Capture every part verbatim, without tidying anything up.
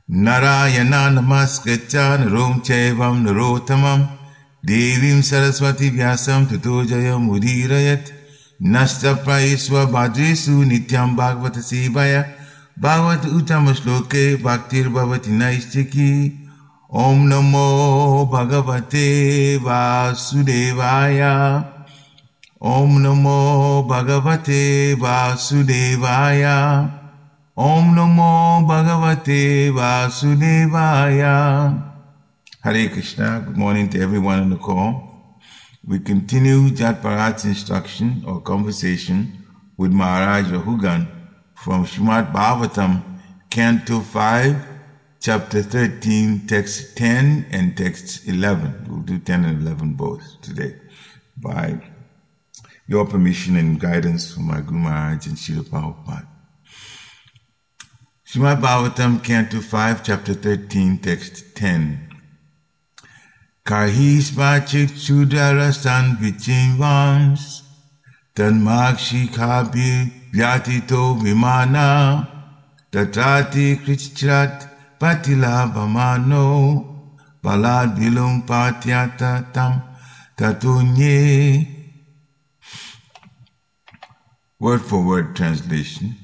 Narayana namaskritya narom chaivam narottamam devim saraswati vyasam tato jayam udirayat nasta praiswa bhadresu nityam bhagavata sevaya bhagavata uttama shloke bhaktir bhavati naistiki. Om namo bhagavate vasudevaya. Om namo bhagavate vasudevaya. Om namo bhagavate vasudevaya. Hare Krishna. Good morning to everyone on the call. We continue Jat Bharat's instruction or conversation with Maharaj Rahugan from Srimad Bhagavatam, Canto five, Chapter thirteen, Text ten and Text eleven. We'll do ten and eleven both today by your permission and guidance from my Guru Maharaj and Srila Prabhupada. Srimad Bhagavatam, Canto five, Chapter thirteen, Text ten. Karhi smachik sudarastan vichimvans tanmakshi kabhi vyatito vimana tatrati krichrat patila bhamano balad vilum patyata tam tatunye. Word for word translation.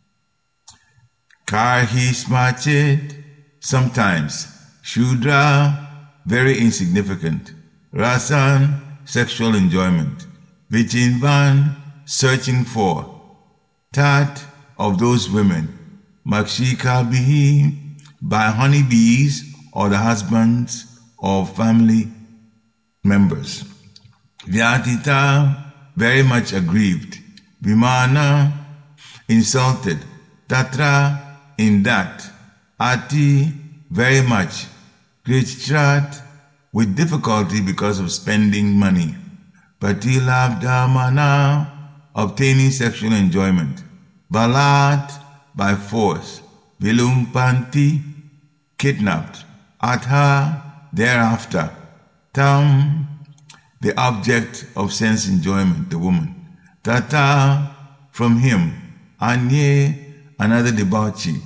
Karhi smachit, sometimes. Shudra, very insignificant. Rasan, sexual enjoyment. Vichinvan, searching for. Tat, of those women. Makshika bihi, by honeybees or the husbands of family members. Vyatita, very much aggrieved. Vimana, insulted. Tatra, in that. Ati, very much. Krichrat, with difficulty because of spending money. Patilabdhamana, obtaining sexual enjoyment. Balat, by force. Vilumpanti, kidnapped. Atha, thereafter. Tam, the object of sense enjoyment, the woman. Tata, from him. Anye, another debauchee.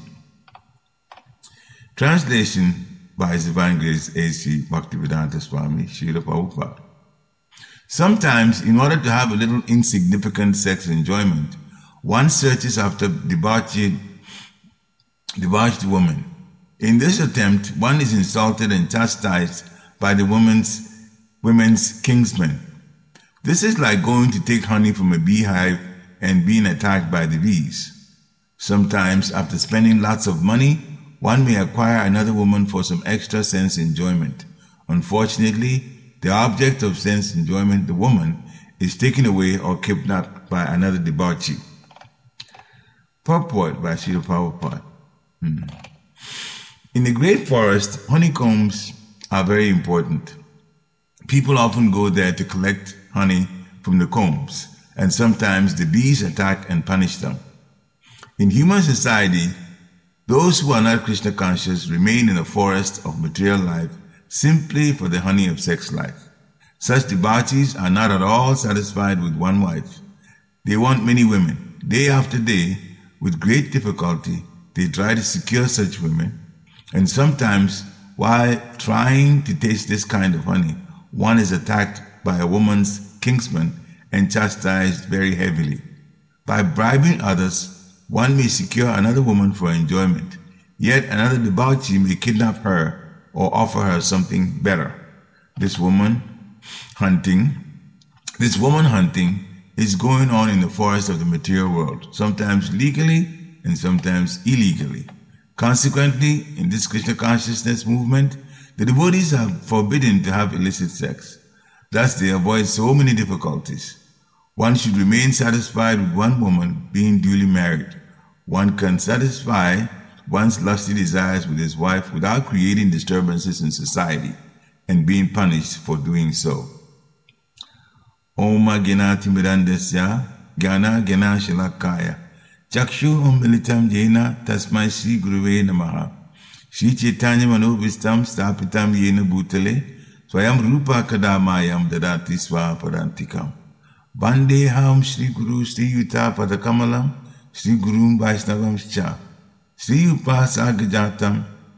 Translation by His Divine Grace A C Bhaktivedanta Swami Srila Prabhupada. Sometimes, in order to have a little insignificant sex enjoyment, one searches after debauched, debauched woman. In this attempt, one is insulted and chastised by the woman's, women's kinsmen. This is like going to take honey from a beehive and being attacked by the bees. Sometimes, after spending lots of money, one may acquire another woman for some extra sense enjoyment. Unfortunately, the object of sense enjoyment, the woman, is taken away or kidnapped by another debauchee. Purport by Srila Prabhupada. Hmm. In the great forest, honeycombs are very important. People often go there to collect honey from the combs, and sometimes the bees attack and punish them. In human society, those who are not Krishna conscious remain in the forest of material life simply for the honey of sex life. Such debauchees are not at all satisfied with one wife. They want many women. Day after day, with great difficulty, they try to secure such women, and sometimes, while trying to taste this kind of honey, one is attacked by a woman's kinsman and chastised very heavily. By bribing others, one may secure another woman for enjoyment, yet another debauchee may kidnap her or offer her something better. This woman hunting, this woman hunting is going on in the forest of the material world, sometimes legally and sometimes illegally. Consequently, in this Krishna consciousness movement, the devotees are forbidden to have illicit sex. Thus, they avoid so many difficulties. One should remain satisfied with one woman being duly married. One can satisfy one's lusty desires with his wife without creating disturbances in society and being punished for doing so. Oma Genati Mirandasya Gyana Gena Shalakaya Chakshu Umbilitam Jena Tasmai Sri Guruve Namaha Sri Chaitanya Manovistam Stapitam Yena Bhutale Swayam Rupa Kadamayam Dadati Swa Parantikam Bandeham Sri Guru Sri Yuta Padakamalam Sri Gurum Vaishnavam Cha Sri Upasagajatam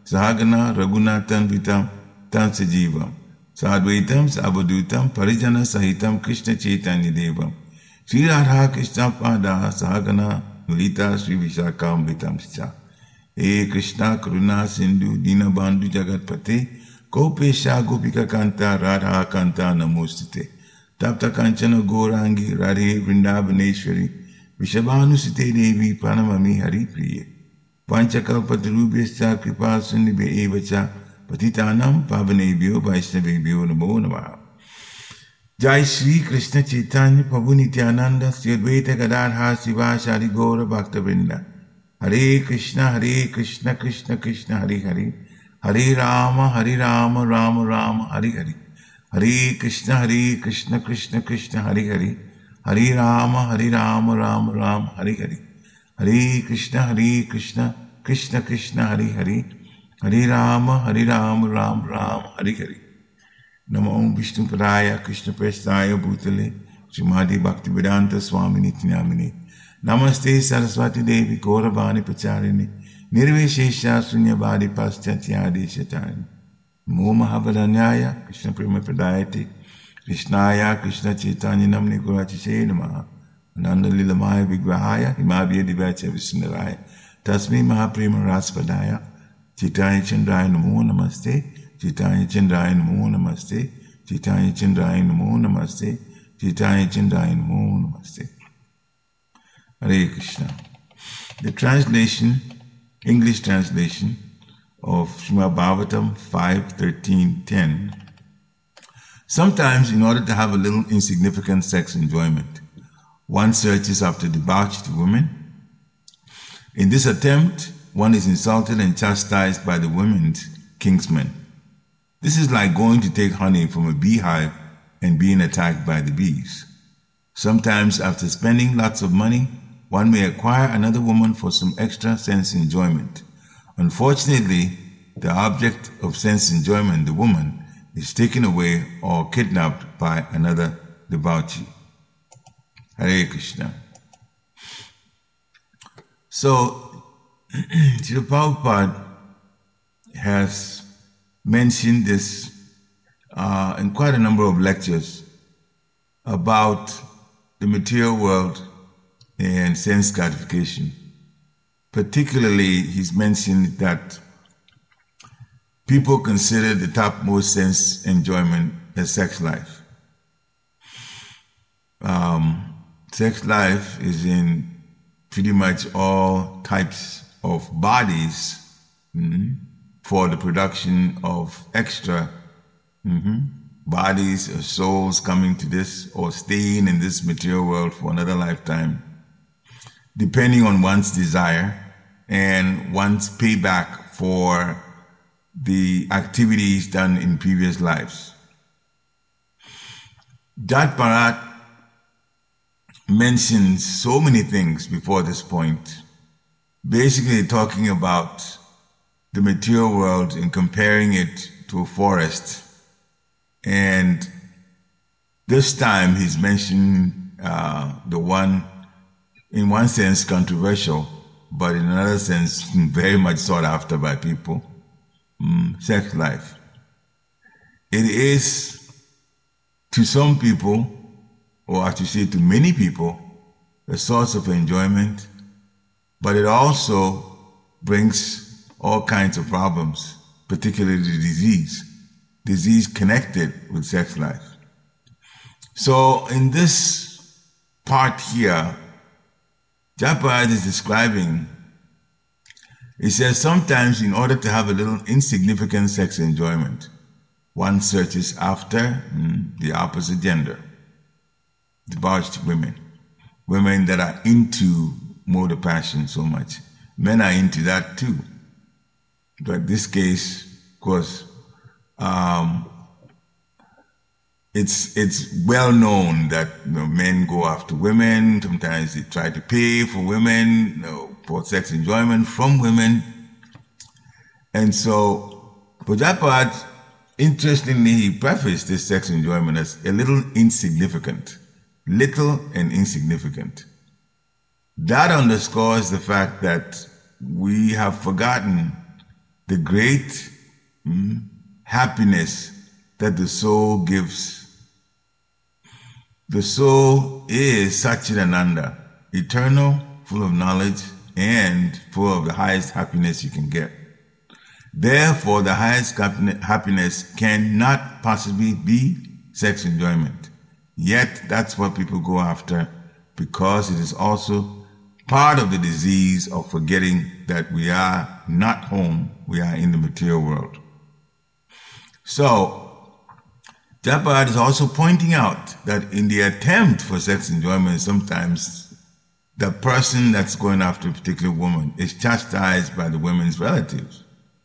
Sahagana Raghunathan Vitam Tam Sajivam Sadvaitam Savadutam Parijana Sahitam Krishna Chaitanya Devam Sri Radha Krishna Pada Sahagana Nulita Sri Vishakam Vitam Scha E Krishna Karuna Sindhu Dinabandhu Jagatpate Gopesha Gopika Kanta Radha Kanta Namostate Tapta Kanchana Gourangi Radhe Vrindavaneshwari Vishabhanusite Devi Pranamami Hari Priye Panchakalpatarubhyascha Kripa Sundibhe Evacha Patitanam Pavanebhyo Vaishnavebhyo Namo Namaha Jai Shri Krishna Chaitanya Prabhu Nityananda Sri Advaita Gadadhar Siva Shari Gaura Bhakta Hare Krishna Hare Krishna Krishna Krishna Hare Hare Hare Rama Hare Rama Rama Rama Hare Hare Hare Krishna Hare Krishna Krishna Krishna Hare Hare Hare Rama Hare Rama Rama Rama Hare Hare Hare Krishna Hare Krishna Krishna Krishna Hare Hare Hare Rama Hare Rama Rama Rama Hare Hare Namo Vishnu Padaya Krishna Prestaya Bhutale Srimati Bhaktivedanta Swami Nityanamini Namaste Saraswati Devi Gauravani Pacharini Nirvishesha Sunyavadi Paschatya Shatani Namo Mahabharanyaya Krishna Prema Pradayate Krishnaya Krishna Chaitanya Namni Gurachise Namaha Ananda Lilamaya Vigrahaya Himabhya Divacha Vishnaraya Tasmi Mahaprema Raspadaya Chaitanya Chandraya Namo Namaste Chaitanya Chandraya Namo Namaste Chaitanya Chandraya Namo Namaste Chaitanya Chandraya Namo Namaste Hare Krishna. The translation, English translation of Srimad Bhagavatam five thirteen ten. Sometimes, in order to have a little insignificant sex enjoyment, one searches after debauched women. In this attempt, one is insulted and chastised by the women's kinsmen. This is like going to take honey from a beehive and being attacked by the bees. Sometimes, after spending lots of money, one may acquire another woman for some extra sense enjoyment. Unfortunately, the object of sense enjoyment, the woman, is taken away or kidnapped by another debauchee. Hare Krishna. So, Srila Prabhupada has mentioned this uh, in quite a number of lectures about the material world and sense gratification. Particularly, he's mentioned that people consider the topmost sense enjoyment as sex life. Um, sex life is in pretty much all types of bodies mm-hmm, for the production of extra mm-hmm, bodies or souls coming to this or staying in this material world for another lifetime, depending on one's desire and one's payback for the activities done in previous lives. Jat Bharat mentions so many things before this point, basically talking about the material world and comparing it to a forest. And this time he's mentioning uh, the one, in one sense, controversial, but in another sense, very much sought after by people, mm, sex life. It is, to some people, or I should say to many people, a source of enjoyment, but it also brings all kinds of problems, particularly disease, disease connected with sex life. So in this part here, Jat Bharat is describing, he says, sometimes in order to have a little insignificant sex enjoyment, one searches after mm, the opposite gender, debauched women, women that are into mode passion so much. Men are into that too. But in this case, of course, um, it's it's well known that you know, men go after women. Sometimes they try to pay for women, you know, for sex enjoyment from women. And so, Jat Bharat, interestingly, he prefaced this sex enjoyment as a little insignificant. Little and insignificant. That underscores the fact that we have forgotten the great mm, happiness that the soul gives. The soul is Satchidananda, eternal, full of knowledge, and full of the highest happiness you can get. Therefore, the highest happiness cannot possibly be sex enjoyment. Yet, that's what people go after, because it is also part of the disease of forgetting that we are not home, we are in the material world. So, Japa is also pointing out that in the attempt for sex enjoyment, sometimes the person that's going after a particular woman is chastised by the woman's relatives.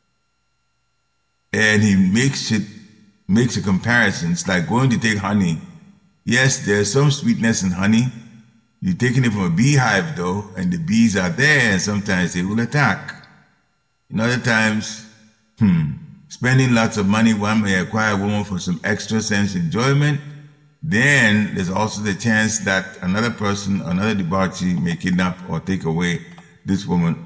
And he makes it, makes a comparison. It's like going to take honey. Yes, there's some sweetness in honey. You're taking it from a beehive though, and the bees are there, and sometimes they will attack. In other times, hmm, spending lots of money, one may acquire a woman for some extra sense enjoyment. Then there's also the chance that another person, another debauchee may kidnap or take away this woman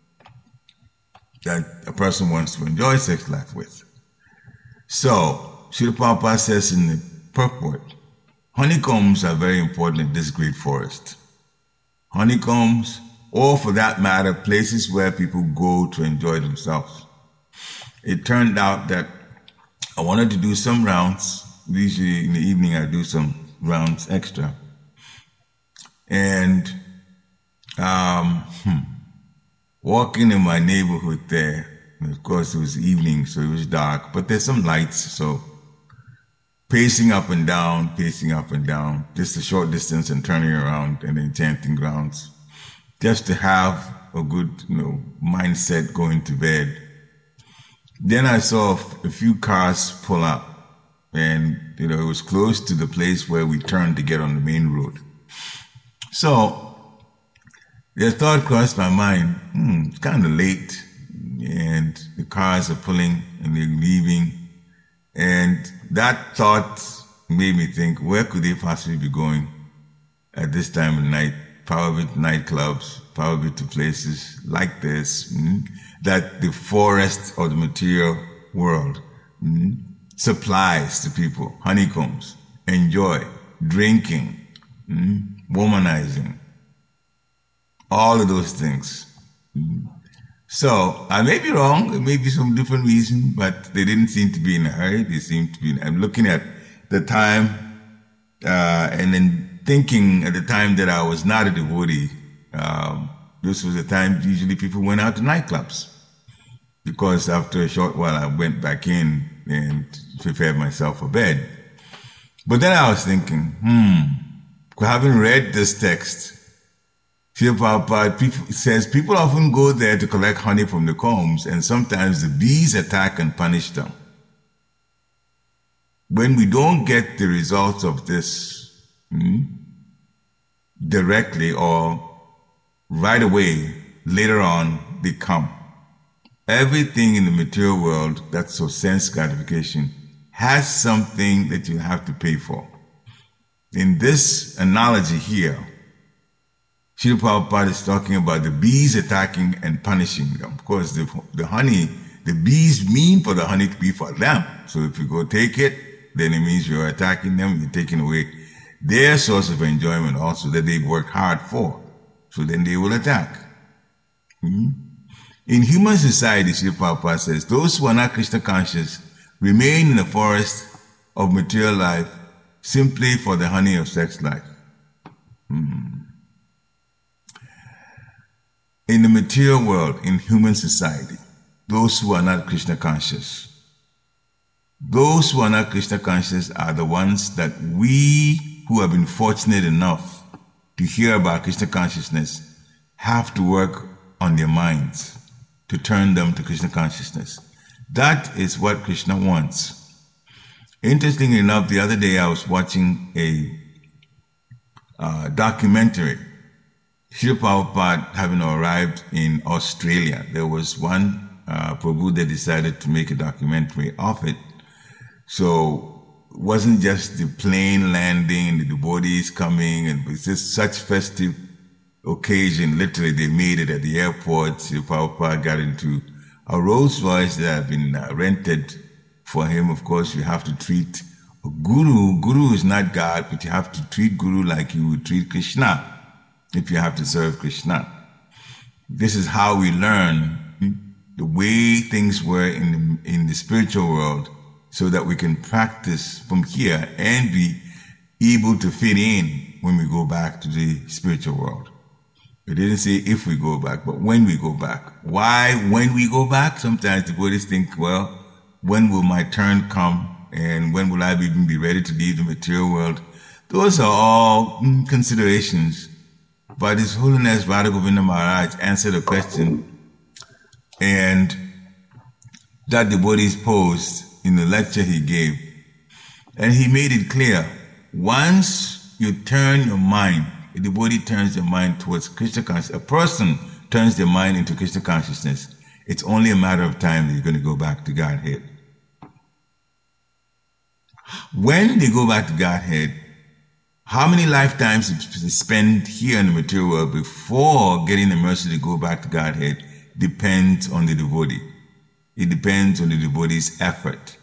that a person wants to enjoy sex life with. So, Srila Prabhupada says in the purport, honeycombs are very important in this great forest. Honeycombs, or for that matter, places where people go to enjoy themselves. It turned out that I wanted to do some rounds. Usually in the evening I do some rounds extra. And um, hmm, walking in my neighborhood there, of course it was evening, so it was dark, but there's some lights, so pacing up and down, pacing up and down, just a short distance and turning around and then chanting grounds, just to have a good, you know, mindset going to bed. Then I saw a few cars pull up, and, you know, it was close to the place where we turned to get on the main road. So, the thought crossed my mind, hmm, it's kind of late, and the cars are pulling and they're leaving. And that thought made me think, where could they possibly be going at this time of night? Probably to nightclubs, probably to places like this, mm, that the forest or the material world mm, supplies to people. Honeycombs, enjoy, drinking, mm, womanizing, all of those things. Mm. So, I may be wrong, it may be some different reason, but they didn't seem to be in a hurry. They seemed to be, I'm looking at the time, uh, and then thinking at the time that I was not a devotee. Um, this was the time usually people went out to nightclubs. Because after a short while I went back in and prepared myself for bed. But then I was thinking, hmm, having read this text, Srila Prabhupada says people often go there to collect honey from the combs, and sometimes the bees attack and punish them. When we don't get the results of this hmm, directly or right away, later on, they come. Everything in the material world that's of sense gratification has something that you have to pay for. In this analogy here, Srila Prabhupada is talking about the bees attacking and punishing them. Of course, the, the honey, the bees mean for the honey to be for them. So if you go take it, then it means you're attacking them, you're taking away their source of enjoyment also that they work hard for. So then they will attack. Mm-hmm. In human society, Srila Prabhupada says, those who are not Krishna conscious remain in the forest of material life simply for the honey of sex life. Hmm. In the material world, in human society, those who are not Krishna conscious, those who are not Krishna conscious are the ones that we who have been fortunate enough to hear about Krishna consciousness have to work on their minds to turn them to Krishna consciousness. That is what Krishna wants. Interestingly enough, the other day I was watching a uh, documentary. Srila Prabhupada having arrived in Australia, there was one uh, Prabhu that decided to make a documentary of it. So it wasn't just the plane landing and the devotees coming, and it was just such festive occasion. Literally, they made it at the airport. Srila Prabhupada got into a Rolls Royce that have been uh, rented for him. Of course, you have to treat a guru. Guru is not God, but you have to treat guru like you would treat Krishna if you have to serve Krishna. This is how we learn the way things were in the, in the spiritual world, so that we can practice from here and be able to fit in when we go back to the spiritual world. It didn't say if we go back, but when we go back. Why when we go back? Sometimes the Buddhists think, well, when will my turn come? And when will I even be ready to leave the material world? Those are all considerations. But His Holiness Radha Govinda Maharaj answered a question and that the devotees posed in the lecture he gave. And he made it clear, once you turn your mind, the devotee turns their mind towards Krishna consciousness, a person turns their mind into Krishna consciousness, it's only a matter of time that you're going to go back to Godhead. When they go back to Godhead, how many lifetimes they spend here in the material world before getting the mercy to go back to Godhead depends on the devotee. It depends on the devotee's effort.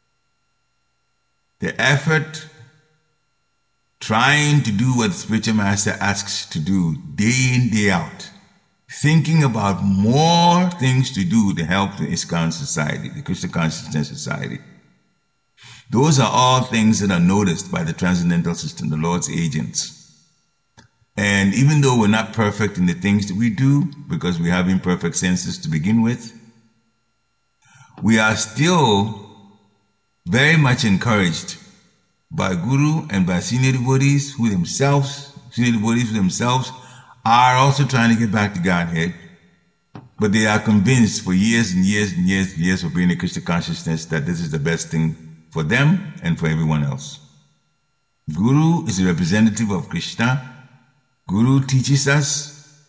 The effort trying to do what the spiritual master asks to do day in, day out, thinking about more things to do to help the ISKCON society, the Krishna Consciousness Society. Those are all things that are noticed by the transcendental system, the Lord's agents. And even though we're not perfect in the things that we do, because we have imperfect senses to begin with, we are still very much encouraged by Guru and by senior devotees who themselves, senior devotees who themselves are also trying to get back to Godhead, but they are convinced for years and years and years and years of being a Krishna consciousness that this is the best thing for them and for everyone else. Guru is a representative of Krishna. Guru teaches us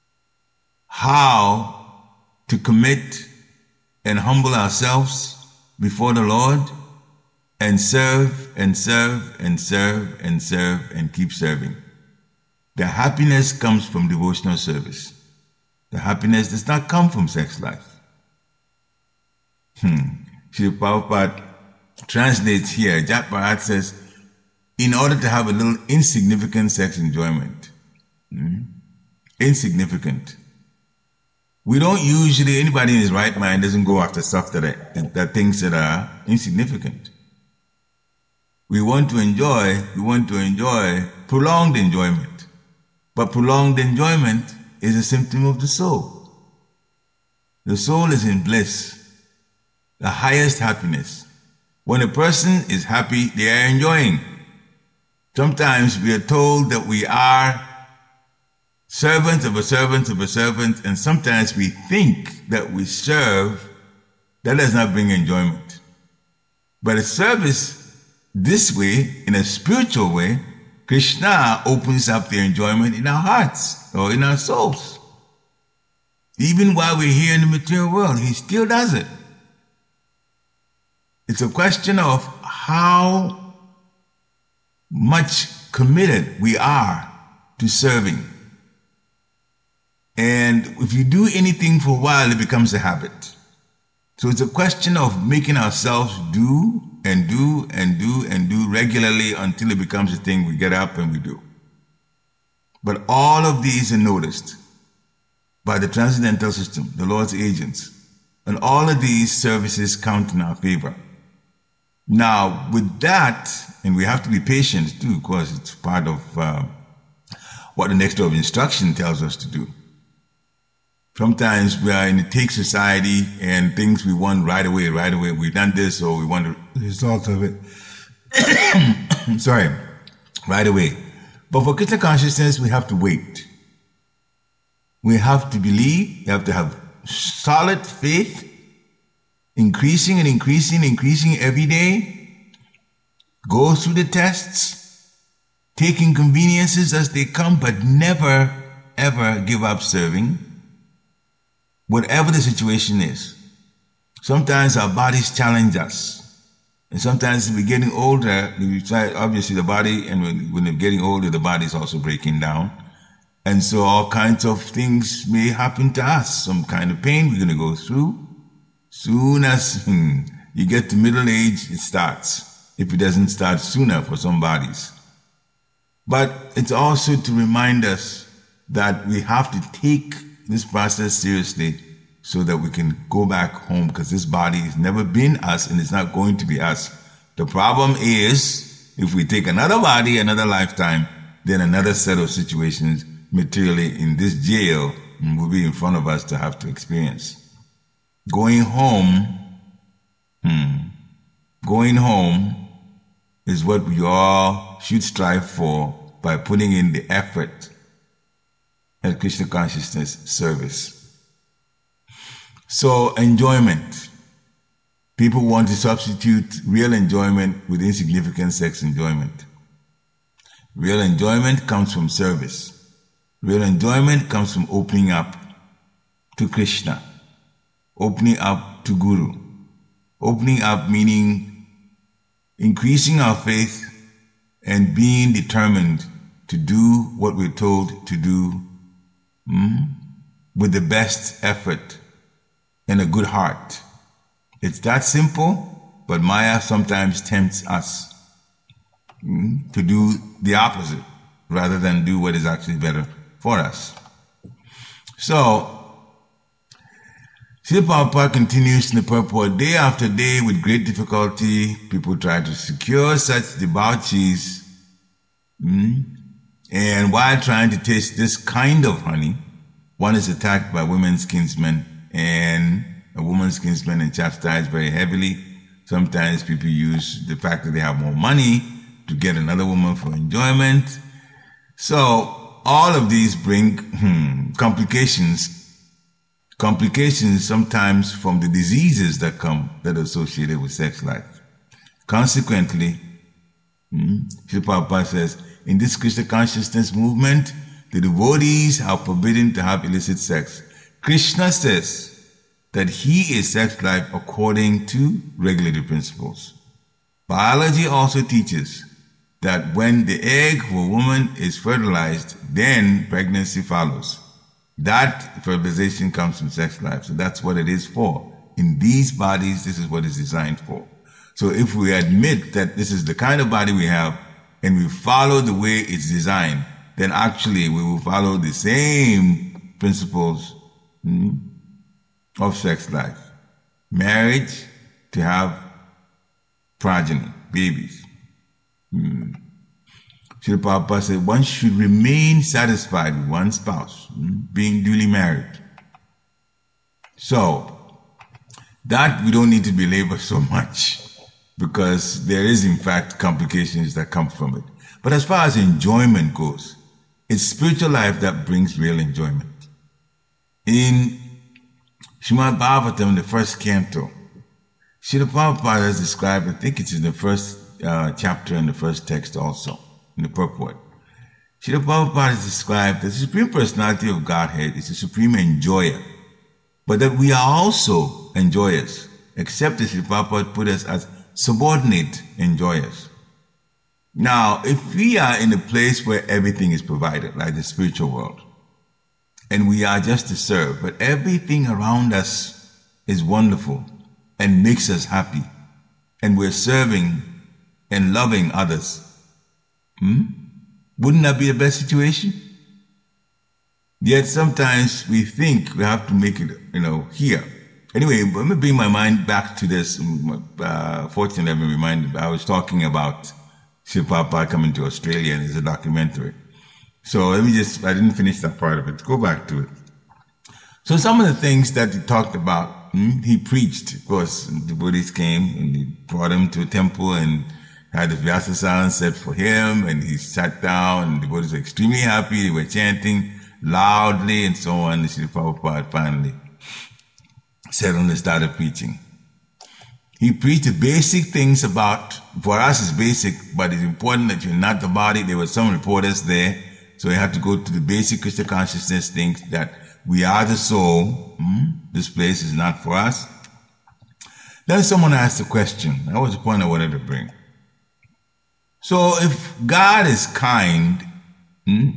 how to commit and humble ourselves before the Lord and serve and serve and serve and serve and keep serving. The happiness comes from devotional service. The happiness does not come from sex life. Hmm. Srila Prabhupada translates here, Jat Bharat says, in order to have a little insignificant sex enjoyment, hmm, insignificant. We don't usually, anybody in his right mind doesn't go after stuff that, are, that things that are insignificant. We want to enjoy, we want to enjoy prolonged enjoyment. But prolonged enjoyment is a symptom of the soul. The soul is in bliss, the highest happiness. When a person is happy, they are enjoying. Sometimes we are told that we are servants of a servant of a servant, and sometimes we think that we serve. That does not bring enjoyment. But a service this way, in a spiritual way, Krishna opens up the enjoyment in our hearts or in our souls. Even while we're here in the material world, He still does it. It's a question of how much committed we are to serving. And if you do anything for a while, it becomes a habit. So it's a question of making ourselves do and do and do and do regularly until it becomes a thing we get up and we do. But all of these are noticed by the transcendental system, the Lord's agents. And all of these services count in our favor. Now, with that, and we have to be patient too, because it's part of uh, what the next door of instruction tells us to do. Sometimes we are in a take society and things we want right away, right away. We've done this, so we want the result of it. Sorry, right away. But for Krishna consciousness, we have to wait. We have to believe, we have to have solid faith, increasing and increasing, increasing every day. Go through the tests, take inconveniences as they come, but never, ever give up serving. Whatever the situation is. Sometimes our bodies challenge us. And sometimes we're getting older, we try, obviously the body, and when, when we're getting older, the body is also breaking down. And so all kinds of things may happen to us. Some kind of pain we're going to go through. Soon as hmm, you get to middle age, it starts. If it doesn't start sooner for some bodies. But it's also to remind us that we have to take this process seriously so that we can go back home, because this body has never been us and it's not going to be us. The problem is, if we take another body, another lifetime, then another set of situations materially in this jail will be in front of us to have to experience. Going home, hmm, going home is what we all should strive for by putting in the effort at Krishna consciousness service. So, enjoyment. People want to substitute real enjoyment with insignificant sex enjoyment. Real enjoyment comes from service. Real enjoyment comes from opening up to Krishna, opening up to Guru. Opening up meaning increasing our faith and being determined to do what we're told to do mm, with the best effort and a good heart. It's that simple, but Maya sometimes tempts us mm, to do the opposite rather than do what is actually better for us. So, Srila Prabhupada continues in the purport, day after day with great difficulty, people try to secure such debauchees, mm, and while trying to taste this kind of honey, one is attacked by women's kinsmen, and a woman's kinsman is chastised very heavily. Sometimes people use the fact that they have more money to get another woman for enjoyment. So all of these bring hmm, complications. Complications sometimes from the diseases that come that are associated with sex life. Consequently, hmm, Srila Prabhupada says, in this Krishna consciousness movement, the devotees are forbidden to have illicit sex. Krishna says that he is sex life according to regulatory principles. Biology also teaches that when the egg of a woman is fertilized, then pregnancy follows. That fertilization comes from sex life. So that's what it is for. In these bodies, this is what it's designed for. So if we admit that this is the kind of body we have and we follow the way it's designed, then actually we will follow the same principles hmm, of sex life. Marriage to have progeny, babies. Hmm. Srila Prabhupada said one should remain satisfied with one's spouse, being duly married. So, that we don't need to belabor so much, because there is in fact complications that come from it. But as far as enjoyment goes, it's spiritual life that brings real enjoyment. In Srimad Bhagavatam, the first canto, Srila Prabhupada has described, I think it's in the first uh, chapter and the first text also, in the purport. Srila Prabhupada has described that the Supreme Personality of Godhead is the supreme enjoyer, but that we are also enjoyers, except that Srila Prabhupada put us as subordinate enjoyers. Now, if we are in a place where everything is provided, like the spiritual world, and we are just to serve, but everything around us is wonderful and makes us happy, and we're serving and loving others, Hmm? wouldn't that be the best situation? Yet sometimes we think we have to make it, you know, here. Anyway, let me bring my mind back to this. Uh, fortunately, I've been reminded. I was talking about Srila Prabhupada coming to Australia, and there's a documentary. So let me just, I didn't finish that part of it. Go back to it. So some of the things that he talked about, hmm, he preached. Of course, the Buddhists came and he brought him to a temple and had the Vyasa set for him, and he sat down, and the Buddhists were extremely happy. They were chanting loudly and so on. And Srila Prabhupada finally sat on and started preaching. He preached the basic things about, for us it's basic, but it's important that you're not the body. There were some reporters there, so they had to go to the basic Krishna consciousness things, that we are the soul. Hmm? This place is not for us. Then someone asked a question. That was the point I wanted to bring. So if God is kind, hmm,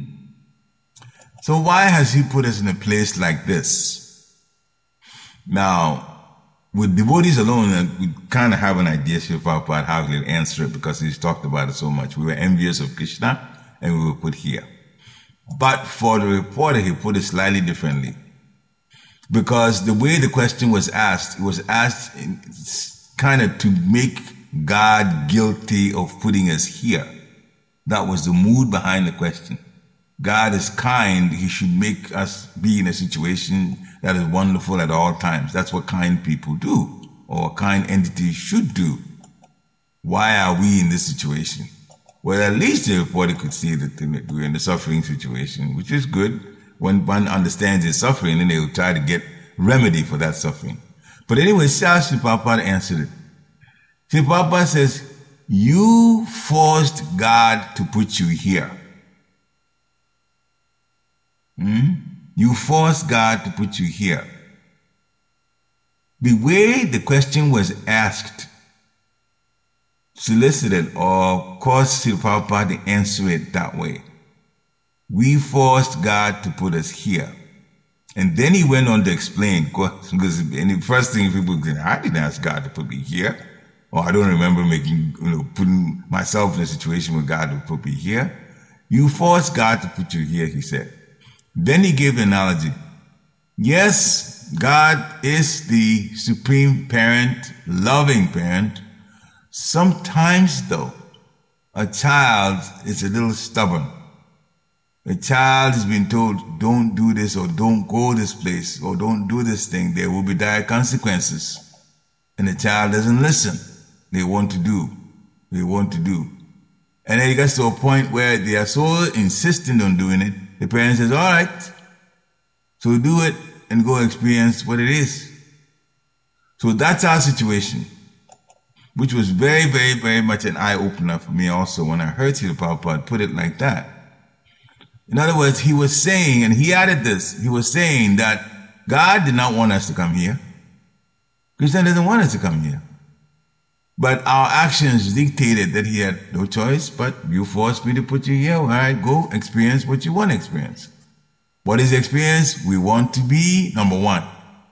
so why has he put us in a place like this? Now, with devotees alone, we kind of have an idea, Srila Prabhupada, how he'll answer it because he's talked about it so much. We were envious of Krishna and we were put here. But for the reporter, he put it slightly differently. Because the way the question was asked, it was asked kind of to make God guilty of putting us here. That was the mood behind the question. God is kind. He should make us be in a situation that is wonderful at all times. That's what kind people do, or a kind entity should do. Why are we in this situation? Well, at least the reporter could see that we're in a suffering situation, which is good. When one understands his suffering, then they will try to get remedy for that suffering. But anyway, Srila Prabhupada answered it. Srila Prabhupada says, you forced God to put you here. Hmm? You forced God to put you here. The way the question was asked solicited or caused Srila Prabhupada to answer it that way. We forced God to put us here. And then he went on to explain, because the first thing people say, I didn't ask God to put me here. Or I don't remember making, you know, putting myself in a situation where God would put me here. You forced God to put you here, he said. Then he gave the analogy. Yes, God is the supreme parent, loving parent. Sometimes, though, a child is a little stubborn. A child has been told, don't do this, or don't go this place, or don't do this thing. There will be dire consequences. And the child doesn't listen. They want to do. They want to do. And then it gets to a point where they are so insistent on doing it, the parent says, all right, so do it and go experience what it is. So that's our situation, which was very, very, very much an eye-opener for me also when I heard Srila Prabhupada put it like that. In other words, he was saying, and he added this, he was saying that God did not want us to come here. Krishna doesn't want us to come here. But our actions dictated that he had no choice, but you forced me to put you here. All right, go experience what you want to experience. What is the experience? We want to be number one.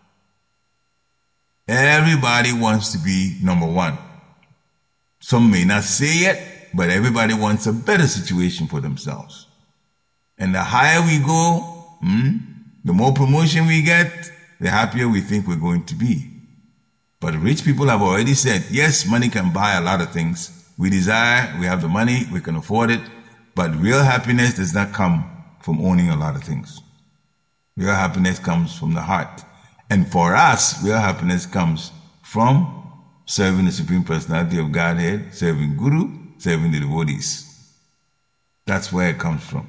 Everybody wants to be number one. Some may not say it, but everybody wants a better situation for themselves. And the higher we go, hmm, the more promotion we get, the happier we think we're going to be. But rich people have already said, yes, money can buy a lot of things. We desire, we have the money, we can afford it. But real happiness does not come from owning a lot of things. Real happiness comes from the heart. And for us, real happiness comes from serving the Supreme Personality of Godhead, serving Guru, serving the devotees. That's where it comes from.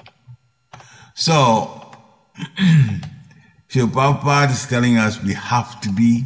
So, Srila Prabhupada is telling us we have to be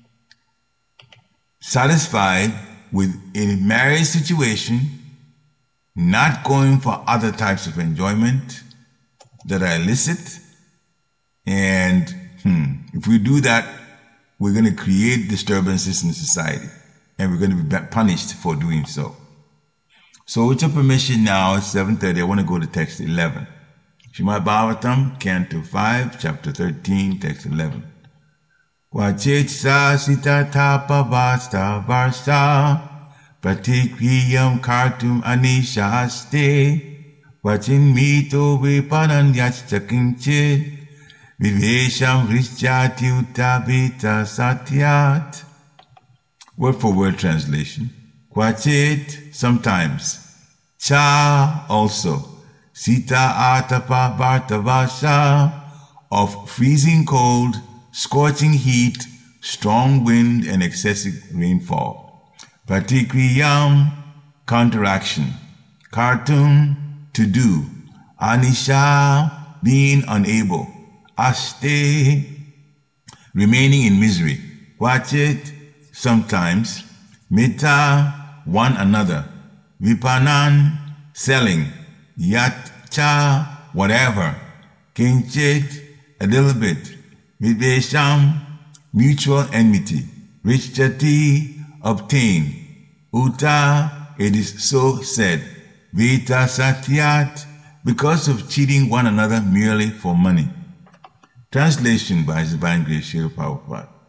satisfied with a marriage situation, not going for other types of enjoyment that are illicit. And hmm, if we do that, we're going to create disturbances in society, and we're going to be punished for doing so. So with your permission now, it's seven thirty, I want to go to text eleven. Srimad Bhagavatam, Canto five, Chapter thirteen, Text eleven. Kvachitsa sita tapa vasta varsa pratikriyam kartum anisha aste vachin mito vipananyachta kinchit vivesham vrishchati uttavita satyat. Word for word translation. Kvachit, sometimes. Cha, also. Sita atapa vartavasha, of freezing cold, scorching heat, strong wind, and excessive rainfall. Pratikriyam, counteraction. Kartum, to do. Anisha, being unable. Aste, remaining in misery. Vachit, sometimes. Mita, one another. Vipanan, selling. Yatcha, whatever. Kinchit, a little bit. Vidvesham, mutual enmity. Richati, obtain. Uta, it is so said. Vita satyat, because of cheating one another merely for money. Translation by His Divine Grace Srila Prabhupada.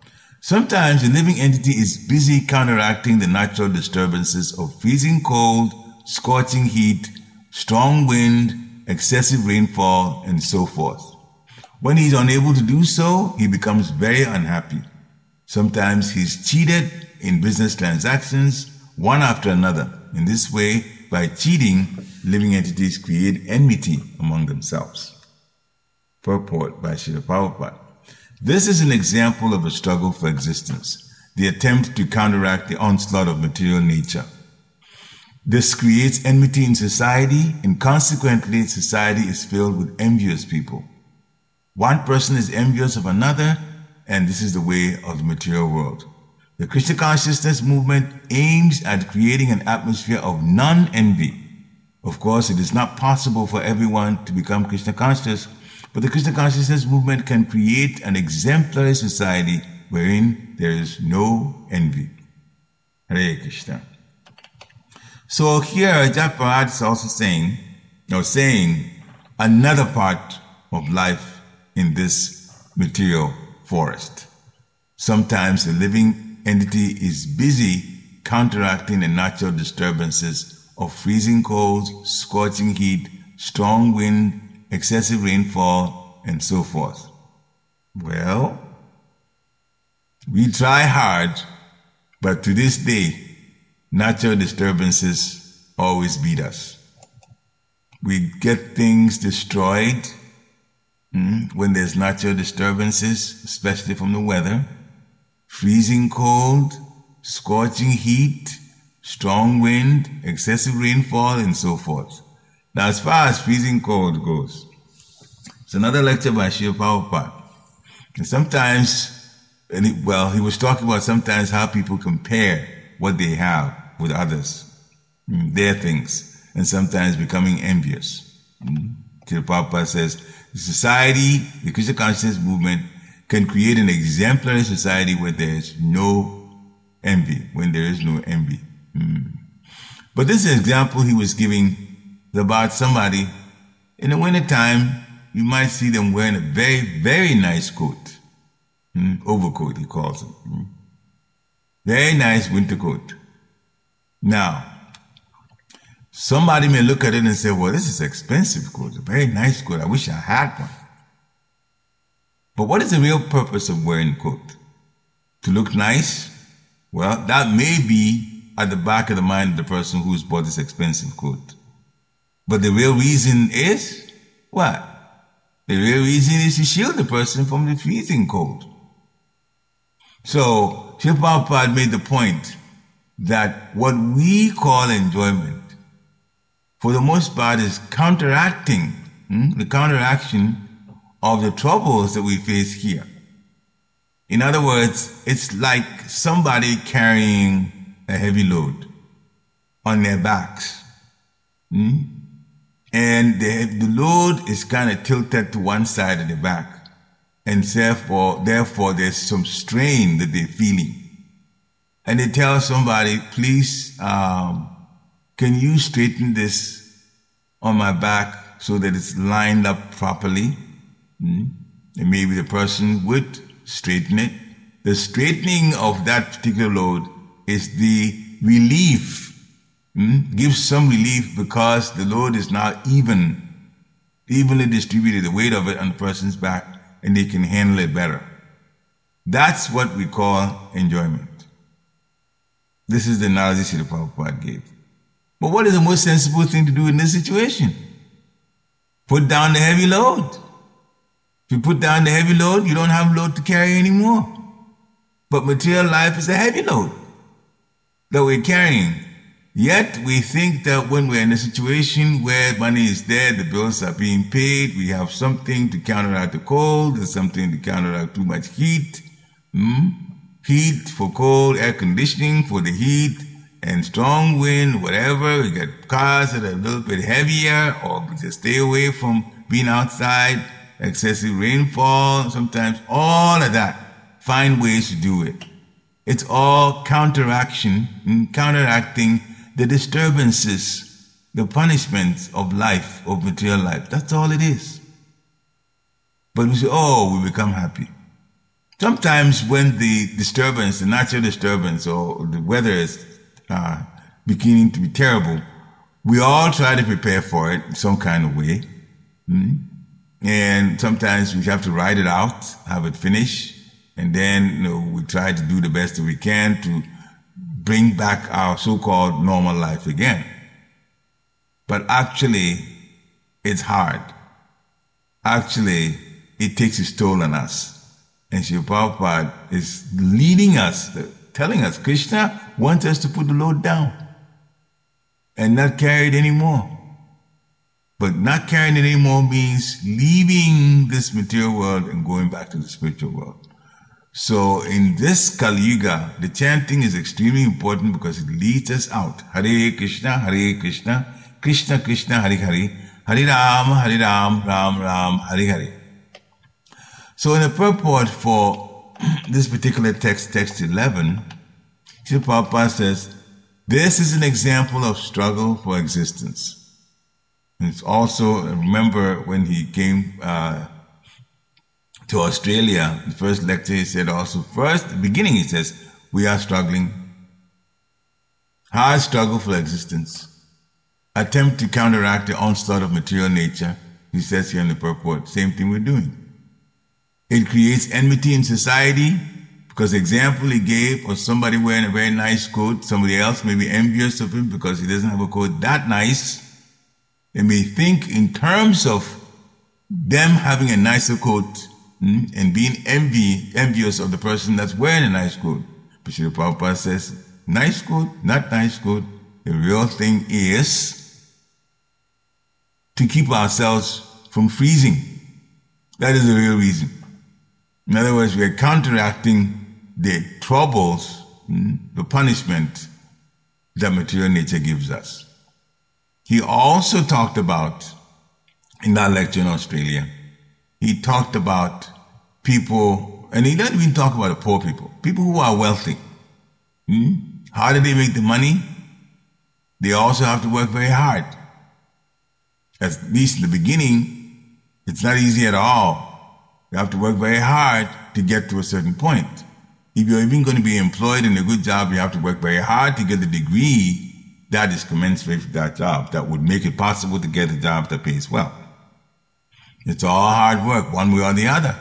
Sometimes the living entity is busy counteracting the natural disturbances of freezing cold, scorching heat, strong wind, excessive rainfall, and so forth. When he is unable to do so, he becomes very unhappy. Sometimes he's cheated in business transactions, one after another. In this way, by cheating, living entities create enmity among themselves. Purport by Srila Prabhupada. This is an example of a struggle for existence, the attempt to counteract the onslaught of material nature. This creates enmity in society, and consequently, society is filled with envious people. One person is envious of another, and this is the way of the material world. The Krishna consciousness movement aims at creating an atmosphere of non-envy. Of course, it is not possible for everyone to become Krishna conscious, but the Krishna consciousness movement can create an exemplary society wherein there is no envy. Hare Krishna. So here, Ajahn Parat is also saying, or saying, another part of life in this material forest. Sometimes the living entity is busy counteracting the natural disturbances of freezing cold, scorching heat, strong wind, excessive rainfall, and so forth. Well, we try hard, but to this day, natural disturbances always beat us. We get things destroyed mm, when there's natural disturbances, especially from the weather, freezing cold, scorching heat, strong wind, excessive rainfall, and so forth. Now, as far as freezing cold goes, it's another lecture by Srila Prabhupada. And sometimes, and he, well, he was talking about sometimes how people compare what they have with others, their things, and sometimes becoming envious. Srila Prabhupada says, the society, the Krishna consciousness movement, can create an exemplary society where there is no envy, when there is no envy. Mm. But this is an example he was giving about somebody. In the wintertime, you might see them wearing a very, very nice coat. Mm, overcoat, he calls it. Mm. Very nice winter coat. Now, somebody may look at it and say, well, this is an expensive coat, a very nice coat. I wish I had one. But what is the real purpose of wearing a coat? To look nice? Well, that may be at the back of the mind of the person who's bought this expensive coat. But the real reason is what? The real reason is to shield the person from the freezing cold. So, Srila Prabhupada made the point that what we call enjoyment, for the most part, is counteracting hmm, the counteraction of the troubles that we face here. In other words, it's like somebody carrying a heavy load on their backs. Hmm? And the, the load is kind of tilted to one side of the back. And therefore, therefore, there's some strain that they're feeling. And they tell somebody, please, um, can you straighten this on my back so that it's lined up properly? Hmm? And maybe the person would straighten it. The straightening of that particular load is the relief. Hmm? Gives some relief because the load is now even, evenly distributed, the weight of it on the person's back, and they can handle it better. That's what we call enjoyment. This is the analogy Srila Prabhupada gave. But what is the most sensible thing to do in this situation? Put down the heavy load. If you put down the heavy load, you don't have load to carry anymore. But material life is a heavy load that we're carrying. Yet we think that when we're in a situation where money is there, the bills are being paid, we have something to counteract the cold, there's something to counteract too much heat. Hmm? Heat for cold, air conditioning for the heat, and strong wind, whatever. We get cars that are a little bit heavier, or we just stay away from being outside, excessive rainfall, sometimes all of that. Find ways to do it. It's all counteraction, counteracting the disturbances, the punishments of life, of material life. That's all it is. But we say, oh, we become happy. sometimes when the disturbance, the natural disturbance or the weather is uh, beginning to be terrible, we all try to prepare for it in some kind of way. Mm-hmm. And sometimes we have to write it out, have it finished, and then you know, we try to do the best that we can to bring back our so-called normal life again. But actually, it's hard. Actually, it takes its toll on us. And Srila Prabhupada is leading us, telling us, Krishna wants us to put the load down and not carry it anymore. But not carrying it anymore means leaving this material world and going back to the spiritual world. So in this Kali Yuga, the chanting is extremely important because it leads us out. Hare Krishna, Hare Krishna, Krishna Krishna, Hare Hare, Hare Ram, Hare Ram, Ram Ram, Hare Hare. So in the purport for this particular text, text eleven, Srila Prabhupada says, this is an example of struggle for existence. And it's also, remember when he came uh, to Australia, the first lecture he said also, first, the beginning he says, we are struggling. Hard struggle for existence. Attempt to counteract the onslaught of material nature. He says here in the purport, same thing we're doing. It creates enmity in society because the example he gave of somebody wearing a very nice coat, somebody else may be envious of him because he doesn't have a coat that nice. They may think in terms of them having a nicer coat mm, and being envy, envious of the person that's wearing a nice coat. But Srila Prabhupada says, nice coat, not nice coat. The real thing is to keep ourselves from freezing. That is the real reason. In other words, we are counteracting the troubles, mm, the punishment that material nature gives us. He also talked about, in that lecture in Australia, he talked about people, and he didn't even talk about the poor people, people who are wealthy. Hmm? How do they make the money? They also have to work very hard. At least in the beginning, it's not easy at all. You have to work very hard to get to a certain point. If you're even going to be employed in a good job, you have to work very hard to get the degree that is commensurate with that job, that would make it possible to get a job that pays well. It's all hard work, one way or the other.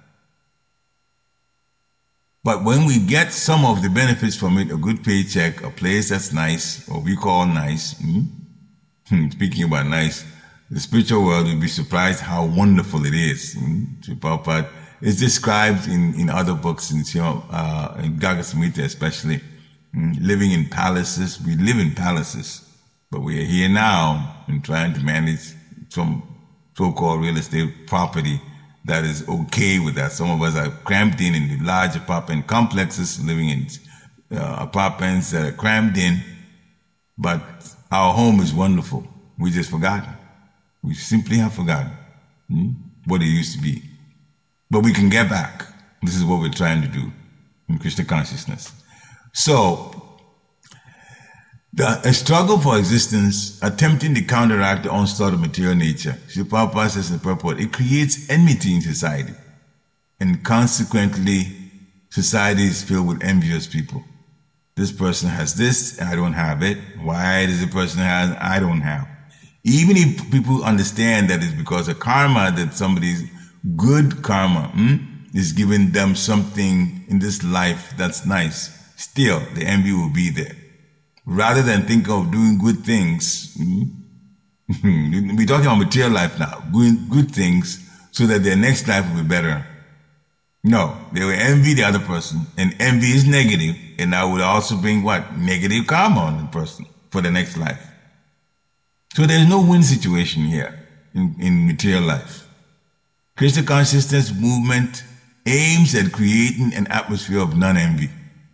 But when we get some of the benefits from it, a good paycheck, a place that's nice, or we call nice, hmm? Speaking about nice, the spiritual world will be surprised how wonderful it is. Hmm? Prabhupada is described in, in other books, in, you know, uh, in Gaga Samhita especially. Living in palaces, we live in palaces, but we are here now and trying to manage some so-called real estate property that is okay with that. Some of us are cramped in in the large apartment complexes, living in uh, apartments that are crammed in, but our home is wonderful. We just forgotten. We simply have forgotten hmm, what it used to be. But we can get back. This is what we're trying to do in Krishna consciousness. So, the, a struggle for existence, attempting to counteract the onslaught of material nature, Srila Prabhupada says in the purport, it creates enmity in society. And consequently, society is filled with envious people. This person has this, I don't have it. Why does the person have it, I don't have? Even if people understand that it's because of karma, that somebody's good karma hmm, is giving them something in this life that's nice, still the envy will be there. Rather than think of doing good things, hmm, we're talking about material life now, doing good things so that their next life will be better. No, they will envy the other person, and envy is negative, and that would also bring what? Negative karma on the person for the next life. So there's no win situation here in, in material life. Krishna consciousness movement aims at creating an atmosphere of non-envy.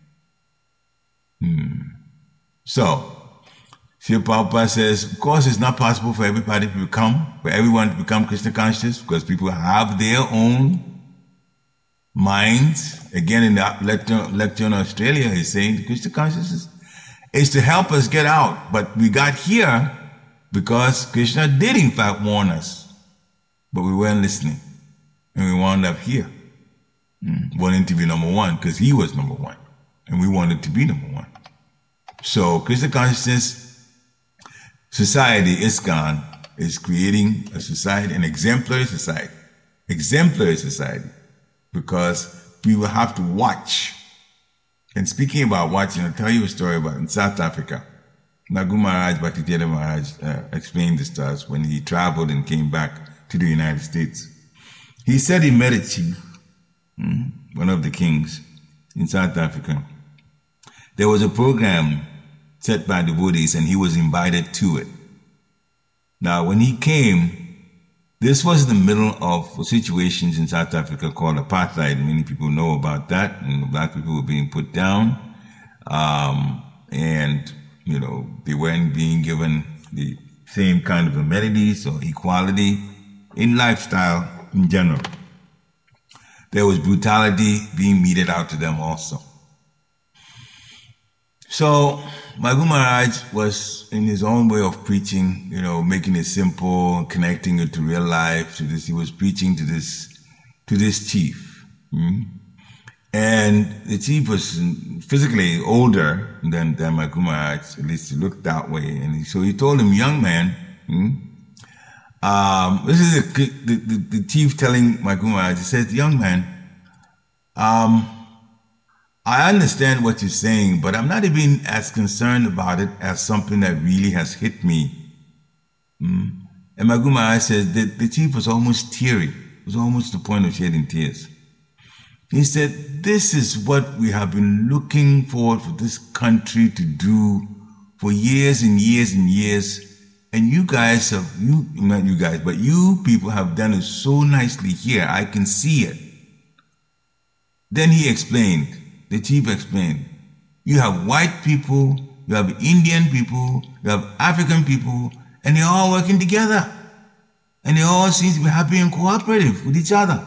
Hmm. So, Srila Prabhupada says, of course it's not possible for everybody to become, for everyone to become Krishna conscious, because people have their own minds. Again, in the lecture, lecture in Australia, he's saying the Krishna consciousness is to help us get out. But we got here because Krishna did in fact warn us, but we weren't listening, and we wound up here. mm, wanting to be number one because he was number one. And we wanted to be number one. So Krishna Consciousness Society, ISKCON, is creating a society, an exemplary society. Exemplary society. Because we will have to watch. And speaking about watching, I'll tell you a story about in South Africa. Nagu Maharaj, Bhaktisiddhanta Maharaj, uh, explained this to us when he traveled and came back to the United States. He said he met a chief, hmm, one of the kings in South Africa. There was a program set by devotees and he was invited to it. Now, when he came, this was the middle of situations in South Africa called apartheid. Many people know about that, and black people were being put down. Um, and, you know, they weren't being given the same kind of amenities or equality in lifestyle in general. There was brutality being meted out to them also. So, Magu Maharaj was in his own way of preaching, you know, making it simple, connecting it to real life. To this, he was preaching to this, to this chief, hmm? And the chief was physically older than, than Magu Maharaj, at least he looked that way. And he, so he told him, "Young man," hmm? um, this is the, the, the, the chief telling Magu Maharaj. He said, "Young man, um." I understand what you're saying, but I'm not even as concerned about it as something that really has hit me." Mm. And Magu Maharaj said that the chief was almost teary. It was almost to the point of shedding tears. He said, "This is what we have been looking forward for this country to do for years and years and years. And you guys have, you, not you guys, but you people have done it so nicely here. I can see it." Then he explained. The chief explained, you have white people, you have Indian people, you have African people, and they're all working together. And they all seem to be happy and cooperative with each other.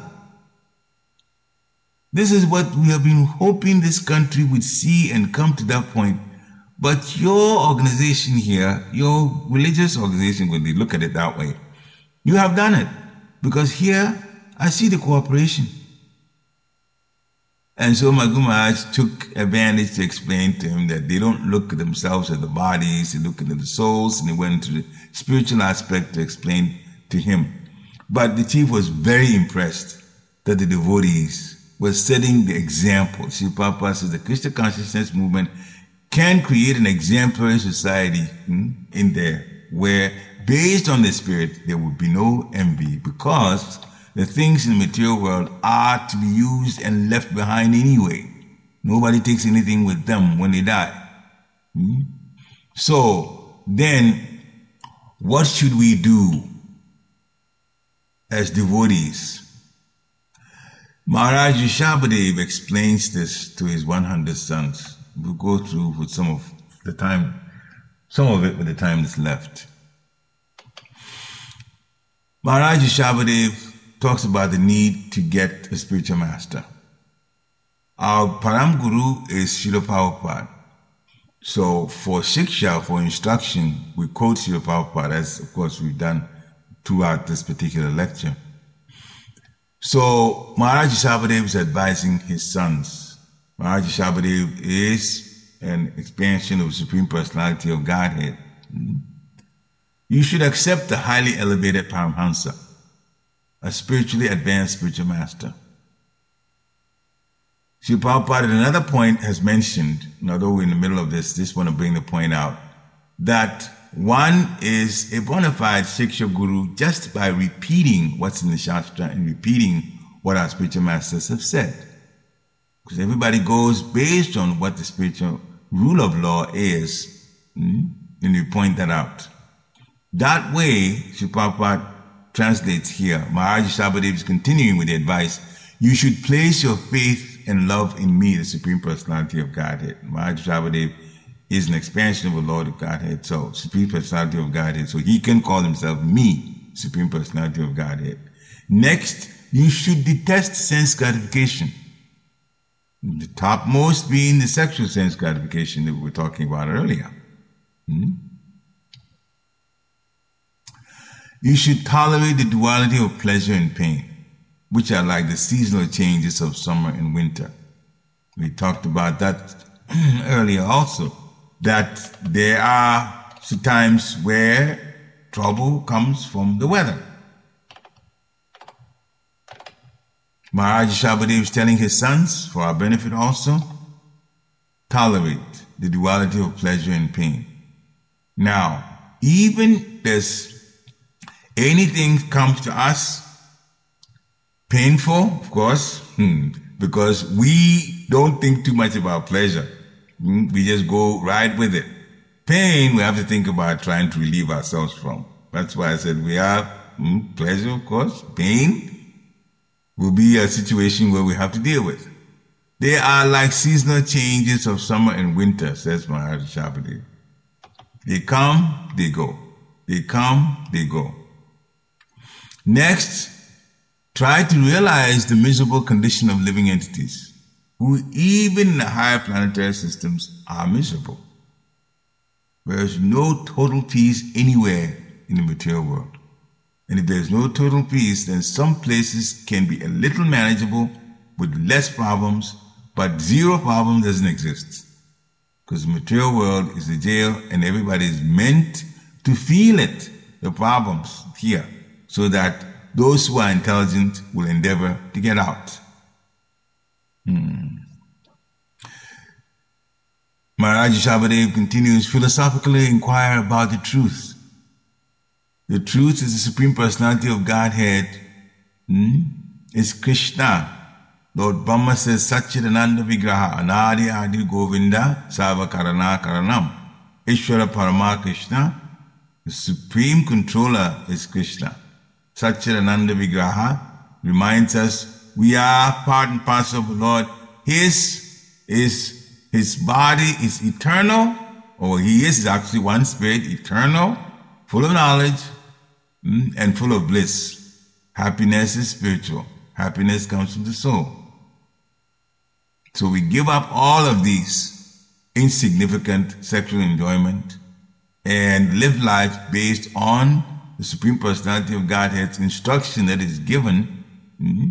This is what we have been hoping this country would see and come to that point. But your organization here, your religious organization, when they look at it that way, you have done it. Because here, I see the cooperation. And so Magu Maharaj took advantage to explain to him that they don't look at themselves as the bodies, they look at the souls, and they went into the spiritual aspect to explain to him. But the chief was very impressed that the devotees were setting the example. Sri Prabhupada says the Krishna consciousness movement can create an exemplary society hmm, in there where, based on the spirit, there would be no envy because the things in the material world are to be used and left behind anyway. Nobody takes anything with them when they die. Hmm? So then, what should we do as devotees? Maharaj Rishabhadev explains this to his one hundred sons. We'll go through with some of the time, some of it with the time that's left. Maharaj Rishabhadev talks about the need to get a spiritual master. Our Param Guru is Srila Prabhupada. So for Shiksha, for instruction, we quote Srila Prabhupada, as of course we've done throughout this particular lecture. So Maharaj Rishabhadev is advising his sons. Maharaj Rishabhadev is an expansion of the Supreme Personality of Godhead. You should accept the highly elevated Paramhansa, a spiritually advanced spiritual master. Sri Prabhupada at another point has mentioned, and although we're in the middle of this, just want to bring the point out, that one is a bona fide Shiksha Guru just by repeating what's in the Shastra and repeating what our spiritual masters have said. Because everybody goes based on what the spiritual rule of law is, and we point that out. That way, Sri Prabhupada translates here, Maharaj Rishabhadev is continuing with the advice, you should place your faith and love in me, the Supreme Personality of Godhead. Maharaj Rishabhadev is an expansion of the Lord of Godhead, so Supreme Personality of Godhead, so he can call himself me, Supreme Personality of Godhead. Next, you should detest sense gratification. The topmost being the sexual sense gratification that we were talking about earlier. Hmm? You should tolerate the duality of pleasure and pain. which are like the seasonal changes of summer and winter. We talked about that earlier also, that there are times where trouble comes from the weather. Maharaj Shabbadev is telling his sons, for our benefit also, tolerate the duality of pleasure and pain. Now, even there's anything comes to us painful, of course, hmm, because we don't think too much about pleasure. Hmm, we just go right with it. Pain, we have to think about trying to relieve ourselves from. That's why I said we have hmm, pleasure, of course. Pain will be a situation where we have to deal with. They are like seasonal changes of summer and winter, says Maharaj Shabbadev. They come, they go. They come, they go. Next, try to realize the miserable condition of living entities, who even in the higher planetary systems are miserable. There is no total peace anywhere in the material world. And if there is no total peace, then some places can be a little manageable with less problems, but zero problem doesn't exist. Because the material world is the jail and everybody is meant to feel it, the problems here, so that those who are intelligent will endeavor to get out. Hmm. Maharaj Shabbadev continues, philosophically inquire about the truth. The truth is the Supreme Personality of Godhead. Hmm? Is Krishna. Lord Brahma says, Satchidananda Vigraha, Anadi Adi Govinda, Sava Karana Karanam. Ishvara Parama Krishna, the Supreme Controller is Krishna. Satchidananda Vigraha reminds us we are part and parcel of the Lord. His is His body is eternal, or He is actually one spirit, eternal, full of knowledge, and full of bliss. Happiness is spiritual. Happiness comes from the soul. So we give up all of these insignificant sexual enjoyment and live life based on the Supreme Personality of Godhead's instruction that is given, mm-hmm,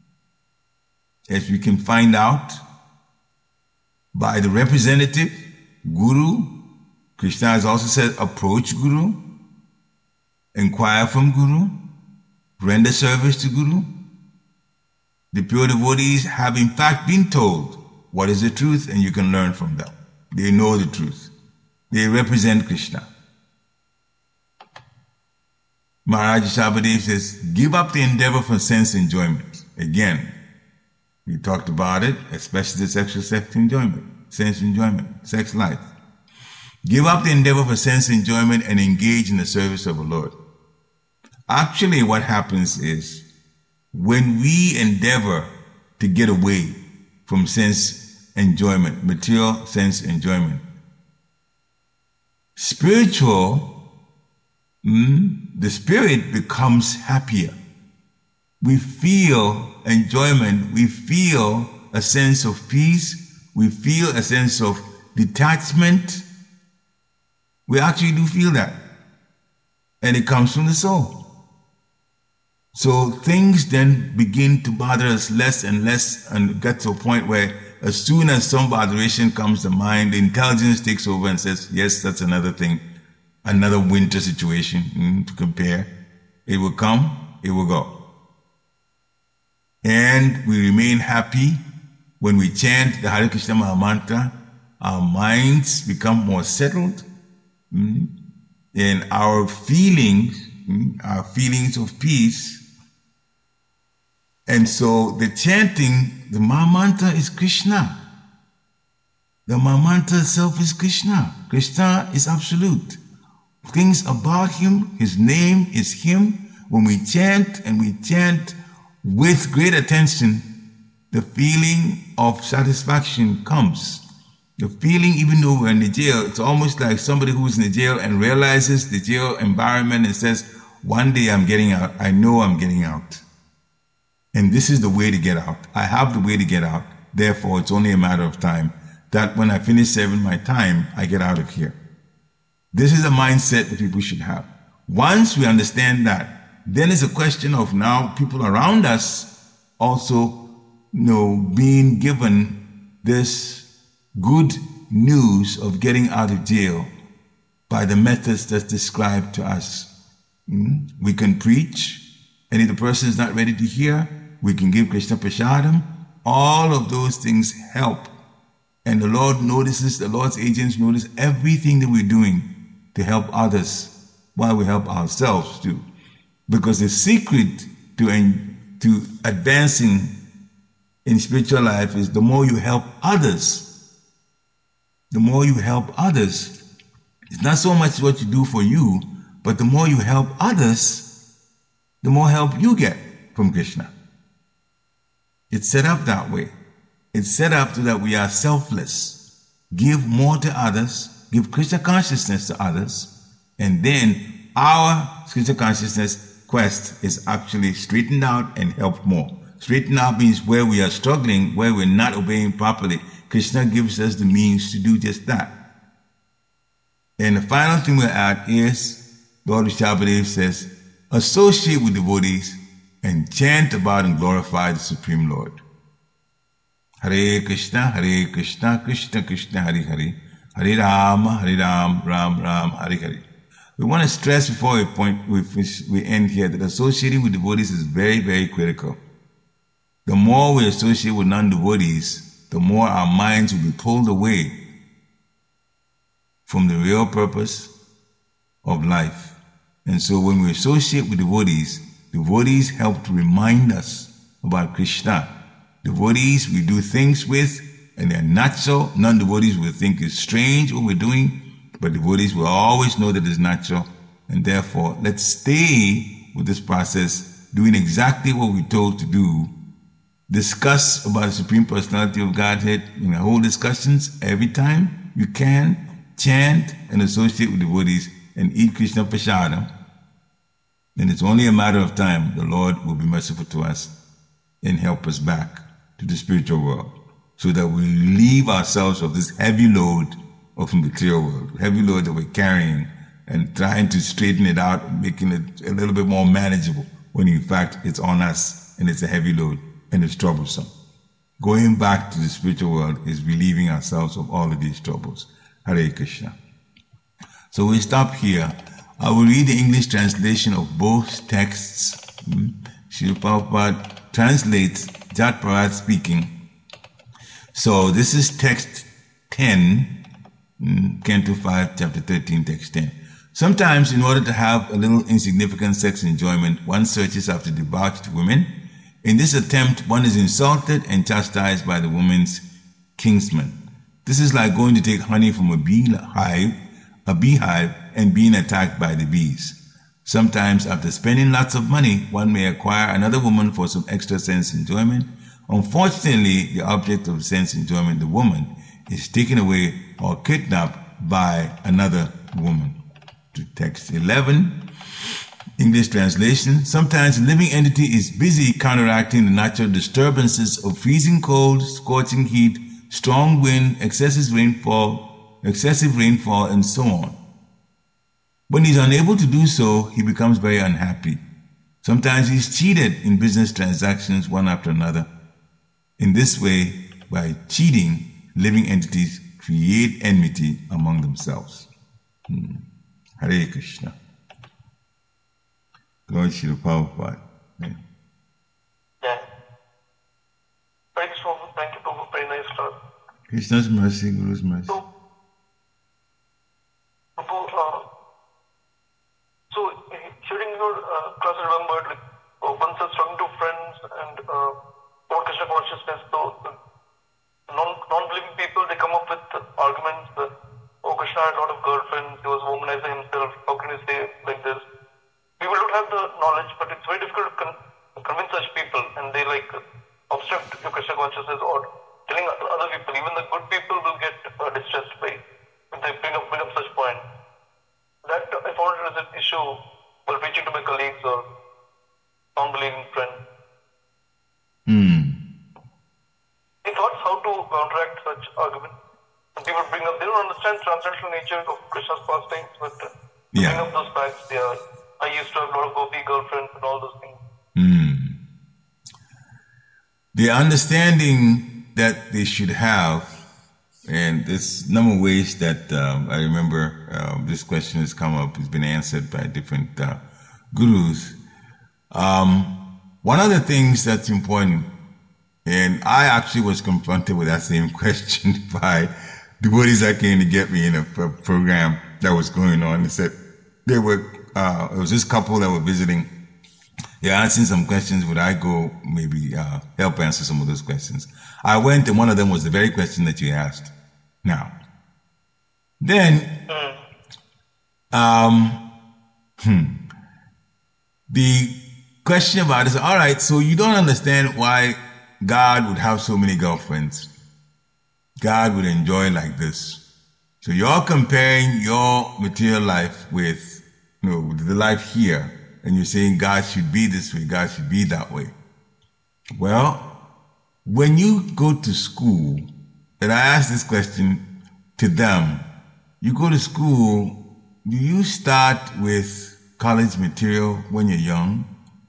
as we can find out by the representative, Guru. Krishna has also said, approach Guru, inquire from Guru, render service to Guru. The pure devotees have in fact been told what is the truth, and you can learn from them. They know the truth. They represent Krishna. Maharaj Shabbadev says, give up the endeavor for sense enjoyment. Again, we talked about it, especially the sexual sex enjoyment, sense enjoyment, sex life. Give up the endeavor for sense enjoyment and engage in the service of the Lord. Actually, what happens is, when we endeavor to get away from sense enjoyment, material sense enjoyment, spiritual, mm, the spirit becomes happier. We feel enjoyment, we feel a sense of peace, we feel a sense of detachment. We actually do feel that. And it comes from the soul. So things then begin to bother us less and less, and get to a point where as soon as some botheration comes to mind, the intelligence takes over and says, yes, that's another thing, another winter situation mm, to compare. It will come, it will go. And we remain happy when we chant the Hare Krishna Maha Mantra. Our minds become more settled, mm, and our feelings, mm, our feelings of peace. And so the chanting, the Maha Mantra is Krishna. The Maha Mantra itself is Krishna. Krishna is absolute. Things about Him, His name is Him. When we chant and we chant with great attention, the feeling of satisfaction comes. The feeling, even though we're in the jail, it's almost like somebody who's in the jail and realizes the jail environment and says, one day I'm getting out. I know I'm getting out. And this is the way to get out. I have the way to get out. Therefore, it's only a matter of time that when I finish serving my time, I get out of here. This is a mindset that people should have. Once we understand that, then it's a question of now people around us also, you know, being given this good news of getting out of jail by the methods that's described to us. Mm? We can preach, and if the person is not ready to hear, we can give Krishna Prashadam. All of those things help. And the Lord notices, the Lord's agents notice everything that we're doing to help others while we help ourselves too. Because the secret to, to advancing in spiritual life is the more you help others, the more you help others. It's not so much what you do for you, but the more you help others, the more help you get from Krishna. It's set up that way. It's set up so that we are selfless. Give more to others, give Krishna consciousness to others, and then our Krishna consciousness quest is actually straightened out and helped more. Straightened out means where we are struggling, where we're not obeying properly. Krishna gives us the means to do just that. And the final thing we'll add is, Lord Rishabhadev says, associate with devotees and chant about and glorify the Supreme Lord. Hare Krishna, Hare Krishna, Krishna Krishna, Hare Hare, Hare Rama, Hare Ram, Ram Ram, Hare Hare. We want to stress before we point we, we end here that associating with devotees is very, very critical. The more we associate with non-devotees, the more our minds will be pulled away from the real purpose of life. And so when we associate with devotees, devotees help to remind us about Krishna. Devotees we do things with, and they're natural. Non-devotees will think it's strange what we're doing, but devotees will always know that it's natural. And therefore, let's stay with this process, doing exactly what we're told to do. Discuss about the Supreme Personality of Godhead in the whole discussions every time you can. Chant and associate with devotees and eat Krishna Prashadam. Then it's only a matter of time the Lord will be merciful to us and help us back to the spiritual world, so that we relieve ourselves of this heavy load of from the clear world, heavy load that we're carrying, and trying to straighten it out, making it a little bit more manageable, when in fact it's on us and it's a heavy load and it's troublesome. Going back to the spiritual world is relieving ourselves of all of these troubles. Hare Krishna. So we stop here. I will read the English translation of both texts. Srila Prabhupada translates Jat Parad speaking. So this is text ten, Canto five, chapter thirteen, text ten. Sometimes, in order to have a little insignificant sex enjoyment, one searches after debauched women. In this attempt, one is insulted and chastised by the woman's kinsman. This is like going to take honey from a beehive, a beehive, and being attacked by the bees. Sometimes, after spending lots of money, one may acquire another woman for some extra sense enjoyment. Unfortunately, the object of sense enjoyment, the woman, is taken away or kidnapped by another woman. To text eleven, English translation. Sometimes a living entity is busy counteracting the natural disturbances of freezing cold, scorching heat, strong wind, excessive rainfall, excessive rainfall, and so on. When he's unable to do so, he becomes very unhappy. Sometimes he's cheated in business transactions one after another. In this way, by cheating, living entities create enmity among themselves. Hmm. Hare Krishna. Lord Srila Prabhupada. Yeah. Yeah. Thanks, Prabhu. Thank you, Prabhu. Very nice talk. Krishna's mercy, Guru's mercy. So, Prabhu, uh, so hearing your uh, class, I remembered, like, uh, once I was talking to friends and uh, about Krishna consciousness, so the non, non-believing people, they come up with arguments that, oh, Krishna had a lot of girlfriends, he was womanizing himself, how can you say like this? People don't have the knowledge, but it's very difficult to con- convince such people, and they like obstruct your Krishna consciousness or telling other people. Even the good people will get uh, distressed by when they bring up, bring up such point. That uh, I found it as an issue while preaching to my colleagues or non-believing friends. Hmm. Any thoughts how to counteract such arguments? When people bring up, they don't understand transcendental nature of Krishna's pastimes, but uh, Yeah. bring up those facts. They are, I used to have a lot of gopi girlfriends and all those things. Hmm. the understanding that they should have, and there's a number of ways that um, I remember uh, this question has come up, has been answered by different uh, gurus. Um, one of the things that's important, and I actually was confronted with that same question by devotees that came to get me in a, a program that was going on. They said they were, uh, it was this couple that were visiting. They're answering some questions. Would I go maybe uh, help answer some of those questions? I went, and one of them was the very question that you asked. Now, then, um, hmm, the question about it is, all right, so you don't understand why God would have so many girlfriends. God would enjoy like this. So you're comparing your material life with, you know, with the life here, and you're saying God should be this way, God should be that way. Well, when you go to school, and I ask this question to them, you go to school, do you start with college material when you're young?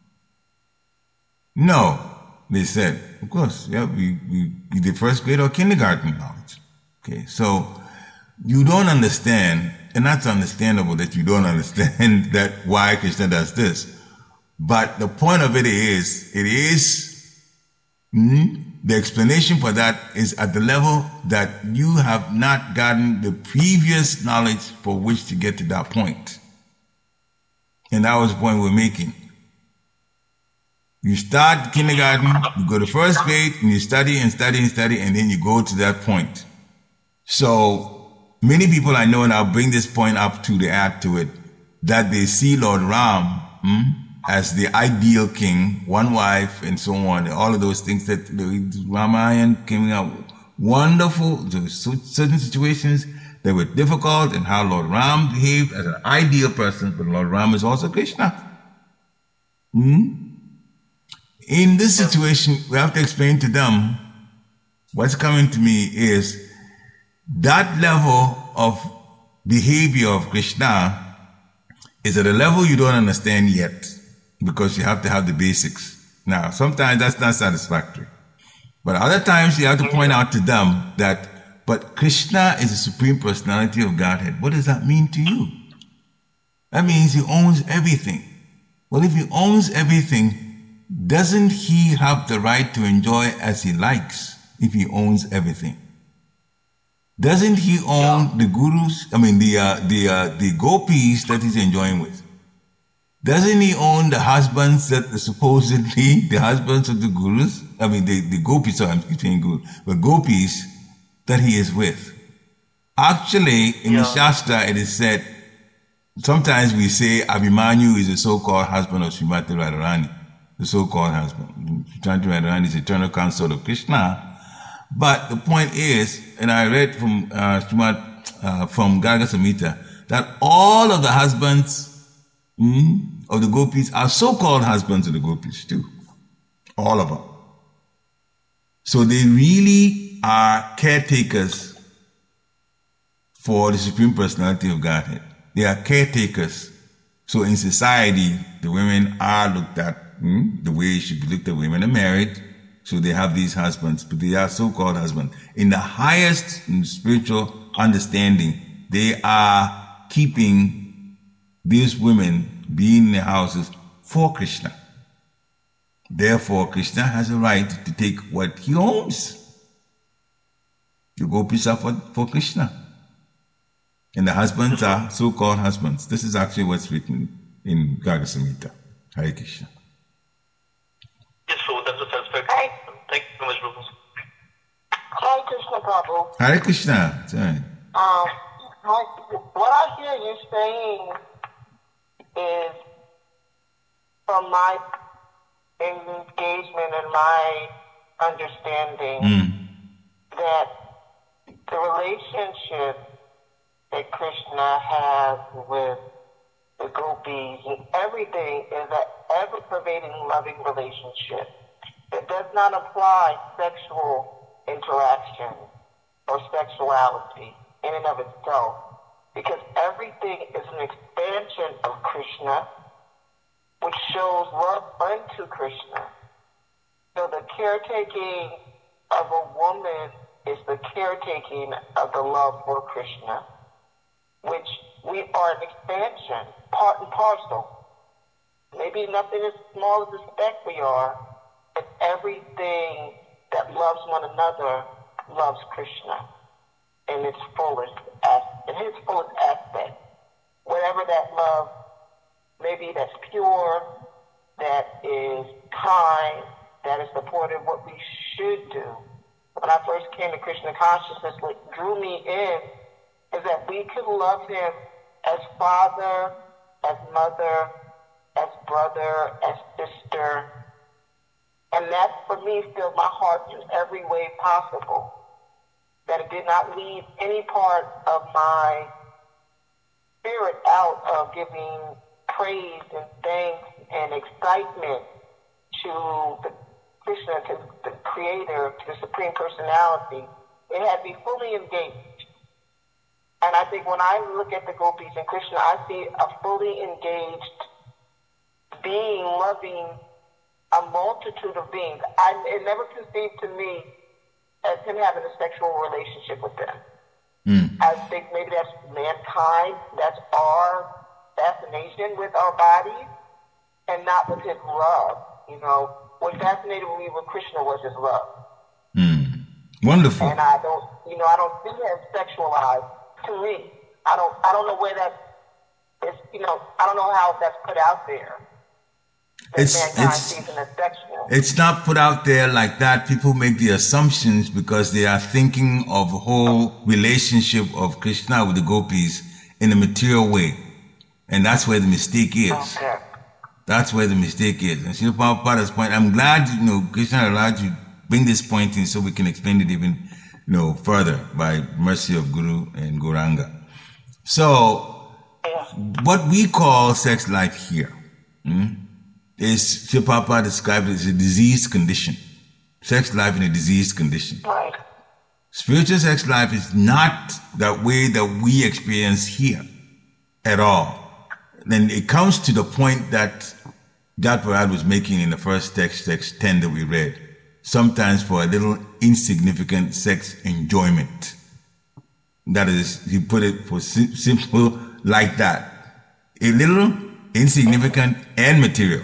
No, they said. Of course, yeah, we, we, we did first grade or kindergarten knowledge. Okay, so you don't understand, and that's understandable that you don't understand that why Krishna does this. But the point of it is, it is, mm, the explanation for that is at the level that you have not gotten the previous knowledge for which to get to that point. And that was the point we're making. You start kindergarten, you go to first grade, and you study and study and study, and then you go to that point. So many people I know, and I'll bring this point up to the add to it, that they see Lord Ram hmm, as the ideal king, one wife, and so on, all of those things that the Ramayana came out with. Wonderful, certain situations that were difficult, and how Lord Ram behaved as an ideal person, but Lord Ram is also Krishna. Hmm? In this situation, we have to explain to them what's coming to me is that level of behavior of Krishna is at a level you don't understand yet, because you have to have the basics. Now, sometimes that's not satisfactory. But other times you have to point out to them that, but Krishna is the Supreme Personality of Godhead. What does that mean to you? That means he owns everything. Well, if he owns everything, doesn't he have the right to enjoy as he likes if he owns everything? Doesn't he own the gurus? I mean, the uh, the uh, the gopis that he's enjoying with. Doesn't he own the husbands that supposedly the husbands of the gurus? I mean, the the gopis. Sorry, I'm saying gurus, but gopis that he is with. Actually, in yeah. the Shastra, it is said. Sometimes we say Abhimanyu is the so-called husband of Srimati Radharani. The so-called husband. Srimati Radharani is eternal consort of Krishna. But the point is, and I read from uh, uh, from Garga Samhita, that all of the husbands mm, of the gopis are so-called husbands of the gopis too. All of them. So they really are caretakers for the Supreme Personality of Godhead. They are caretakers. So in society, the women are looked at Hmm? the way it should be looked at. Women are married, so they have these husbands, but they are so-called husbands. In the highest spiritual understanding, they are keeping these women being in their houses for Krishna. Therefore, Krishna has a right to take what he owns. The gopis are for, for Krishna. And the husbands are so-called husbands. This is actually what's written in Garga Samhita. Hare Krishna. Yes, so that's a satisfactory. Thank you very much, Prabhu. Hare Krishna, Prabhu. Hare Krishna. Sorry. Um, what I hear you saying is, from my engagement and my understanding, Mm. that the relationship that Krishna has with the gopis and everything is an ever-pervading, loving relationship. It does not apply sexual interaction or sexuality in and of itself, because everything is an expansion of Krishna, which shows love unto Krishna. So the caretaking of a woman is the caretaking of the love for Krishna, which we are an expansion, part and parcel. Maybe nothing as small as the speck we are, but everything that loves one another loves Krishna in its fullest, in his fullest aspect. Whatever that love, maybe that's pure, that is kind, that is supportive, what we should do. When I first came to Krishna consciousness, what drew me in is that we could love him as father, as mother, as brother, as sister. And that, for me, filled my heart in every way possible. That it did not leave any part of my spirit out of giving praise and thanks and excitement to the Krishna, to the Creator, to the Supreme Personality. It had me fully engaged. And I think when I look at the gopis and Krishna, I see a fully engaged being loving a multitude of beings. I, it never conceived to me as him having a sexual relationship with them. Mm. I think maybe that's mankind, that's our fascination with our bodies, and not with his love. You know, what fascinated me with Krishna was his love. Mm. Wonderful. And I don't, you know, I don't see him sexualized to me. I don't, I don't know where that is, you know, I don't know how that's put out there. It's, it's, it's not put out there like that. People make the assumptions because they are thinking of a whole relationship of Krishna with the gopis in a material way. And that's where the mistake is. Okay. That's where the mistake is. And Srila Prabhupada's point, I'm glad, you know, Krishna allowed you to bring this point in so we can explain it even, you know, further by mercy of Guru and Gauranga. So, what we call sex life here, hmm, is Srila Prabhupada described it as a diseased condition. Sex life in a diseased condition. Right. Spiritual sex life is not that way that we experience here at all. Then it comes to the point that Jat Parad was making in the first text, text ten that we read. Sometimes for a little insignificant sex enjoyment. That is, he put it for sim- simple like that. A little insignificant and material.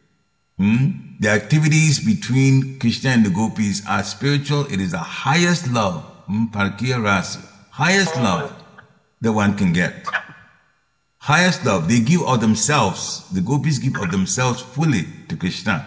Hmm? The activities between Krishna and the gopis are spiritual. It is the highest love, hmm? Parkiya Rasa, highest love that one can get. Highest love. They give of themselves. The gopis give of themselves fully to Krishna.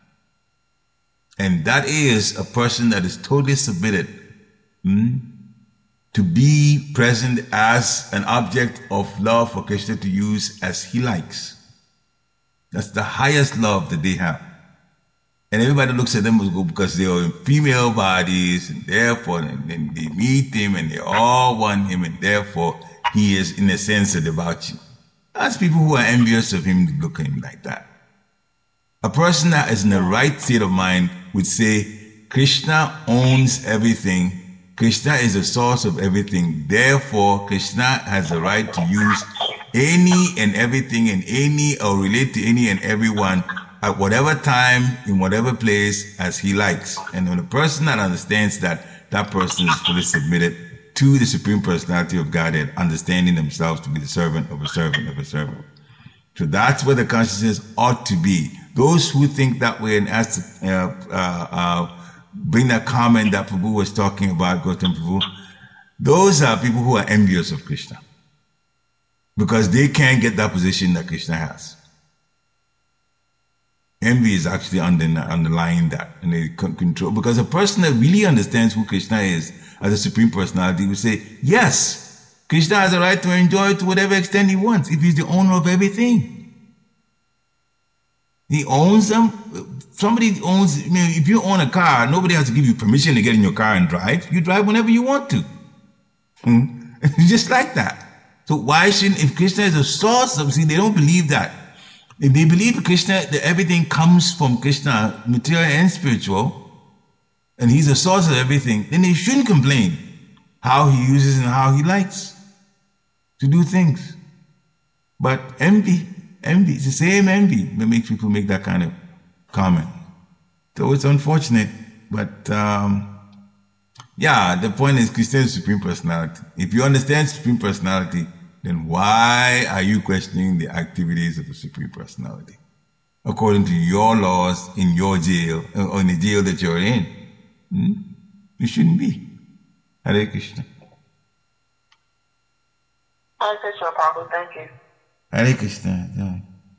And that is a person that is totally submitted hmm? to be present as an object of love for Krishna to use as he likes. That's the highest love that they have. And everybody looks at them because they are in female bodies, and therefore and then they meet him and they all want him, and therefore he is in a sense a devotee. That's people who are envious of him to look at him like that. A person that is in the right state of mind would say, Krishna owns everything. Krishna is the source of everything. Therefore, Krishna has the right to use any and everything and any or relate to any and everyone at whatever time, in whatever place as he likes. And when a person that understands that, that person is fully submitted to the Supreme Personality of Godhead, understanding themselves to be the servant of a servant of a servant. So that's where the consciousness ought to be. Those who think that way and ask to uh, uh, uh, bring that comment that Prabhu was talking about, Gautam Prabhu, those are people who are envious of Krishna. Because they can't get that position that Krishna has. Envy is actually under, underlying that. And they control. Because a person that really understands who Krishna is as a Supreme Personality would say, yes, Krishna has a right to enjoy it to whatever extent he wants, if he's the owner of everything. He owns them. Somebody owns, I mean, if you own a car, nobody has to give you permission to get in your car and drive. You drive whenever you want to. Hmm? Just like that. So why shouldn't, if Krishna is the source of, see, they don't believe that. If they believe Krishna, that everything comes from Krishna, material and spiritual, and he's the source of everything, then they shouldn't complain how he uses and how he likes to do things. But envy, envy, it's the same envy that makes people make that kind of comment. So it's unfortunate, but um, yeah, the point is Christian Supreme Personality. If you understand Supreme Personality, then why are you questioning the activities of the Supreme Personality? According to your laws in your jail, or in the jail that you're in. Hmm? You shouldn't be. Hare Krishna. Hare Krishna, Prabhu. Thank you. Hare Krishna. Yeah.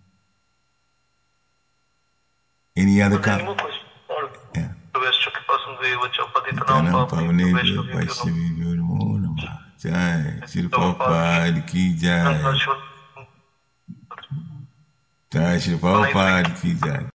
Any other Any comment? more questions? Or Yeah. the West person way which Patitanam Tanam Pavane Pavane Vaishnavi Vaishnavi Namo Namah. Jai Shri Prabhupada ki jai. Jai Shri Prabhupada ki jai.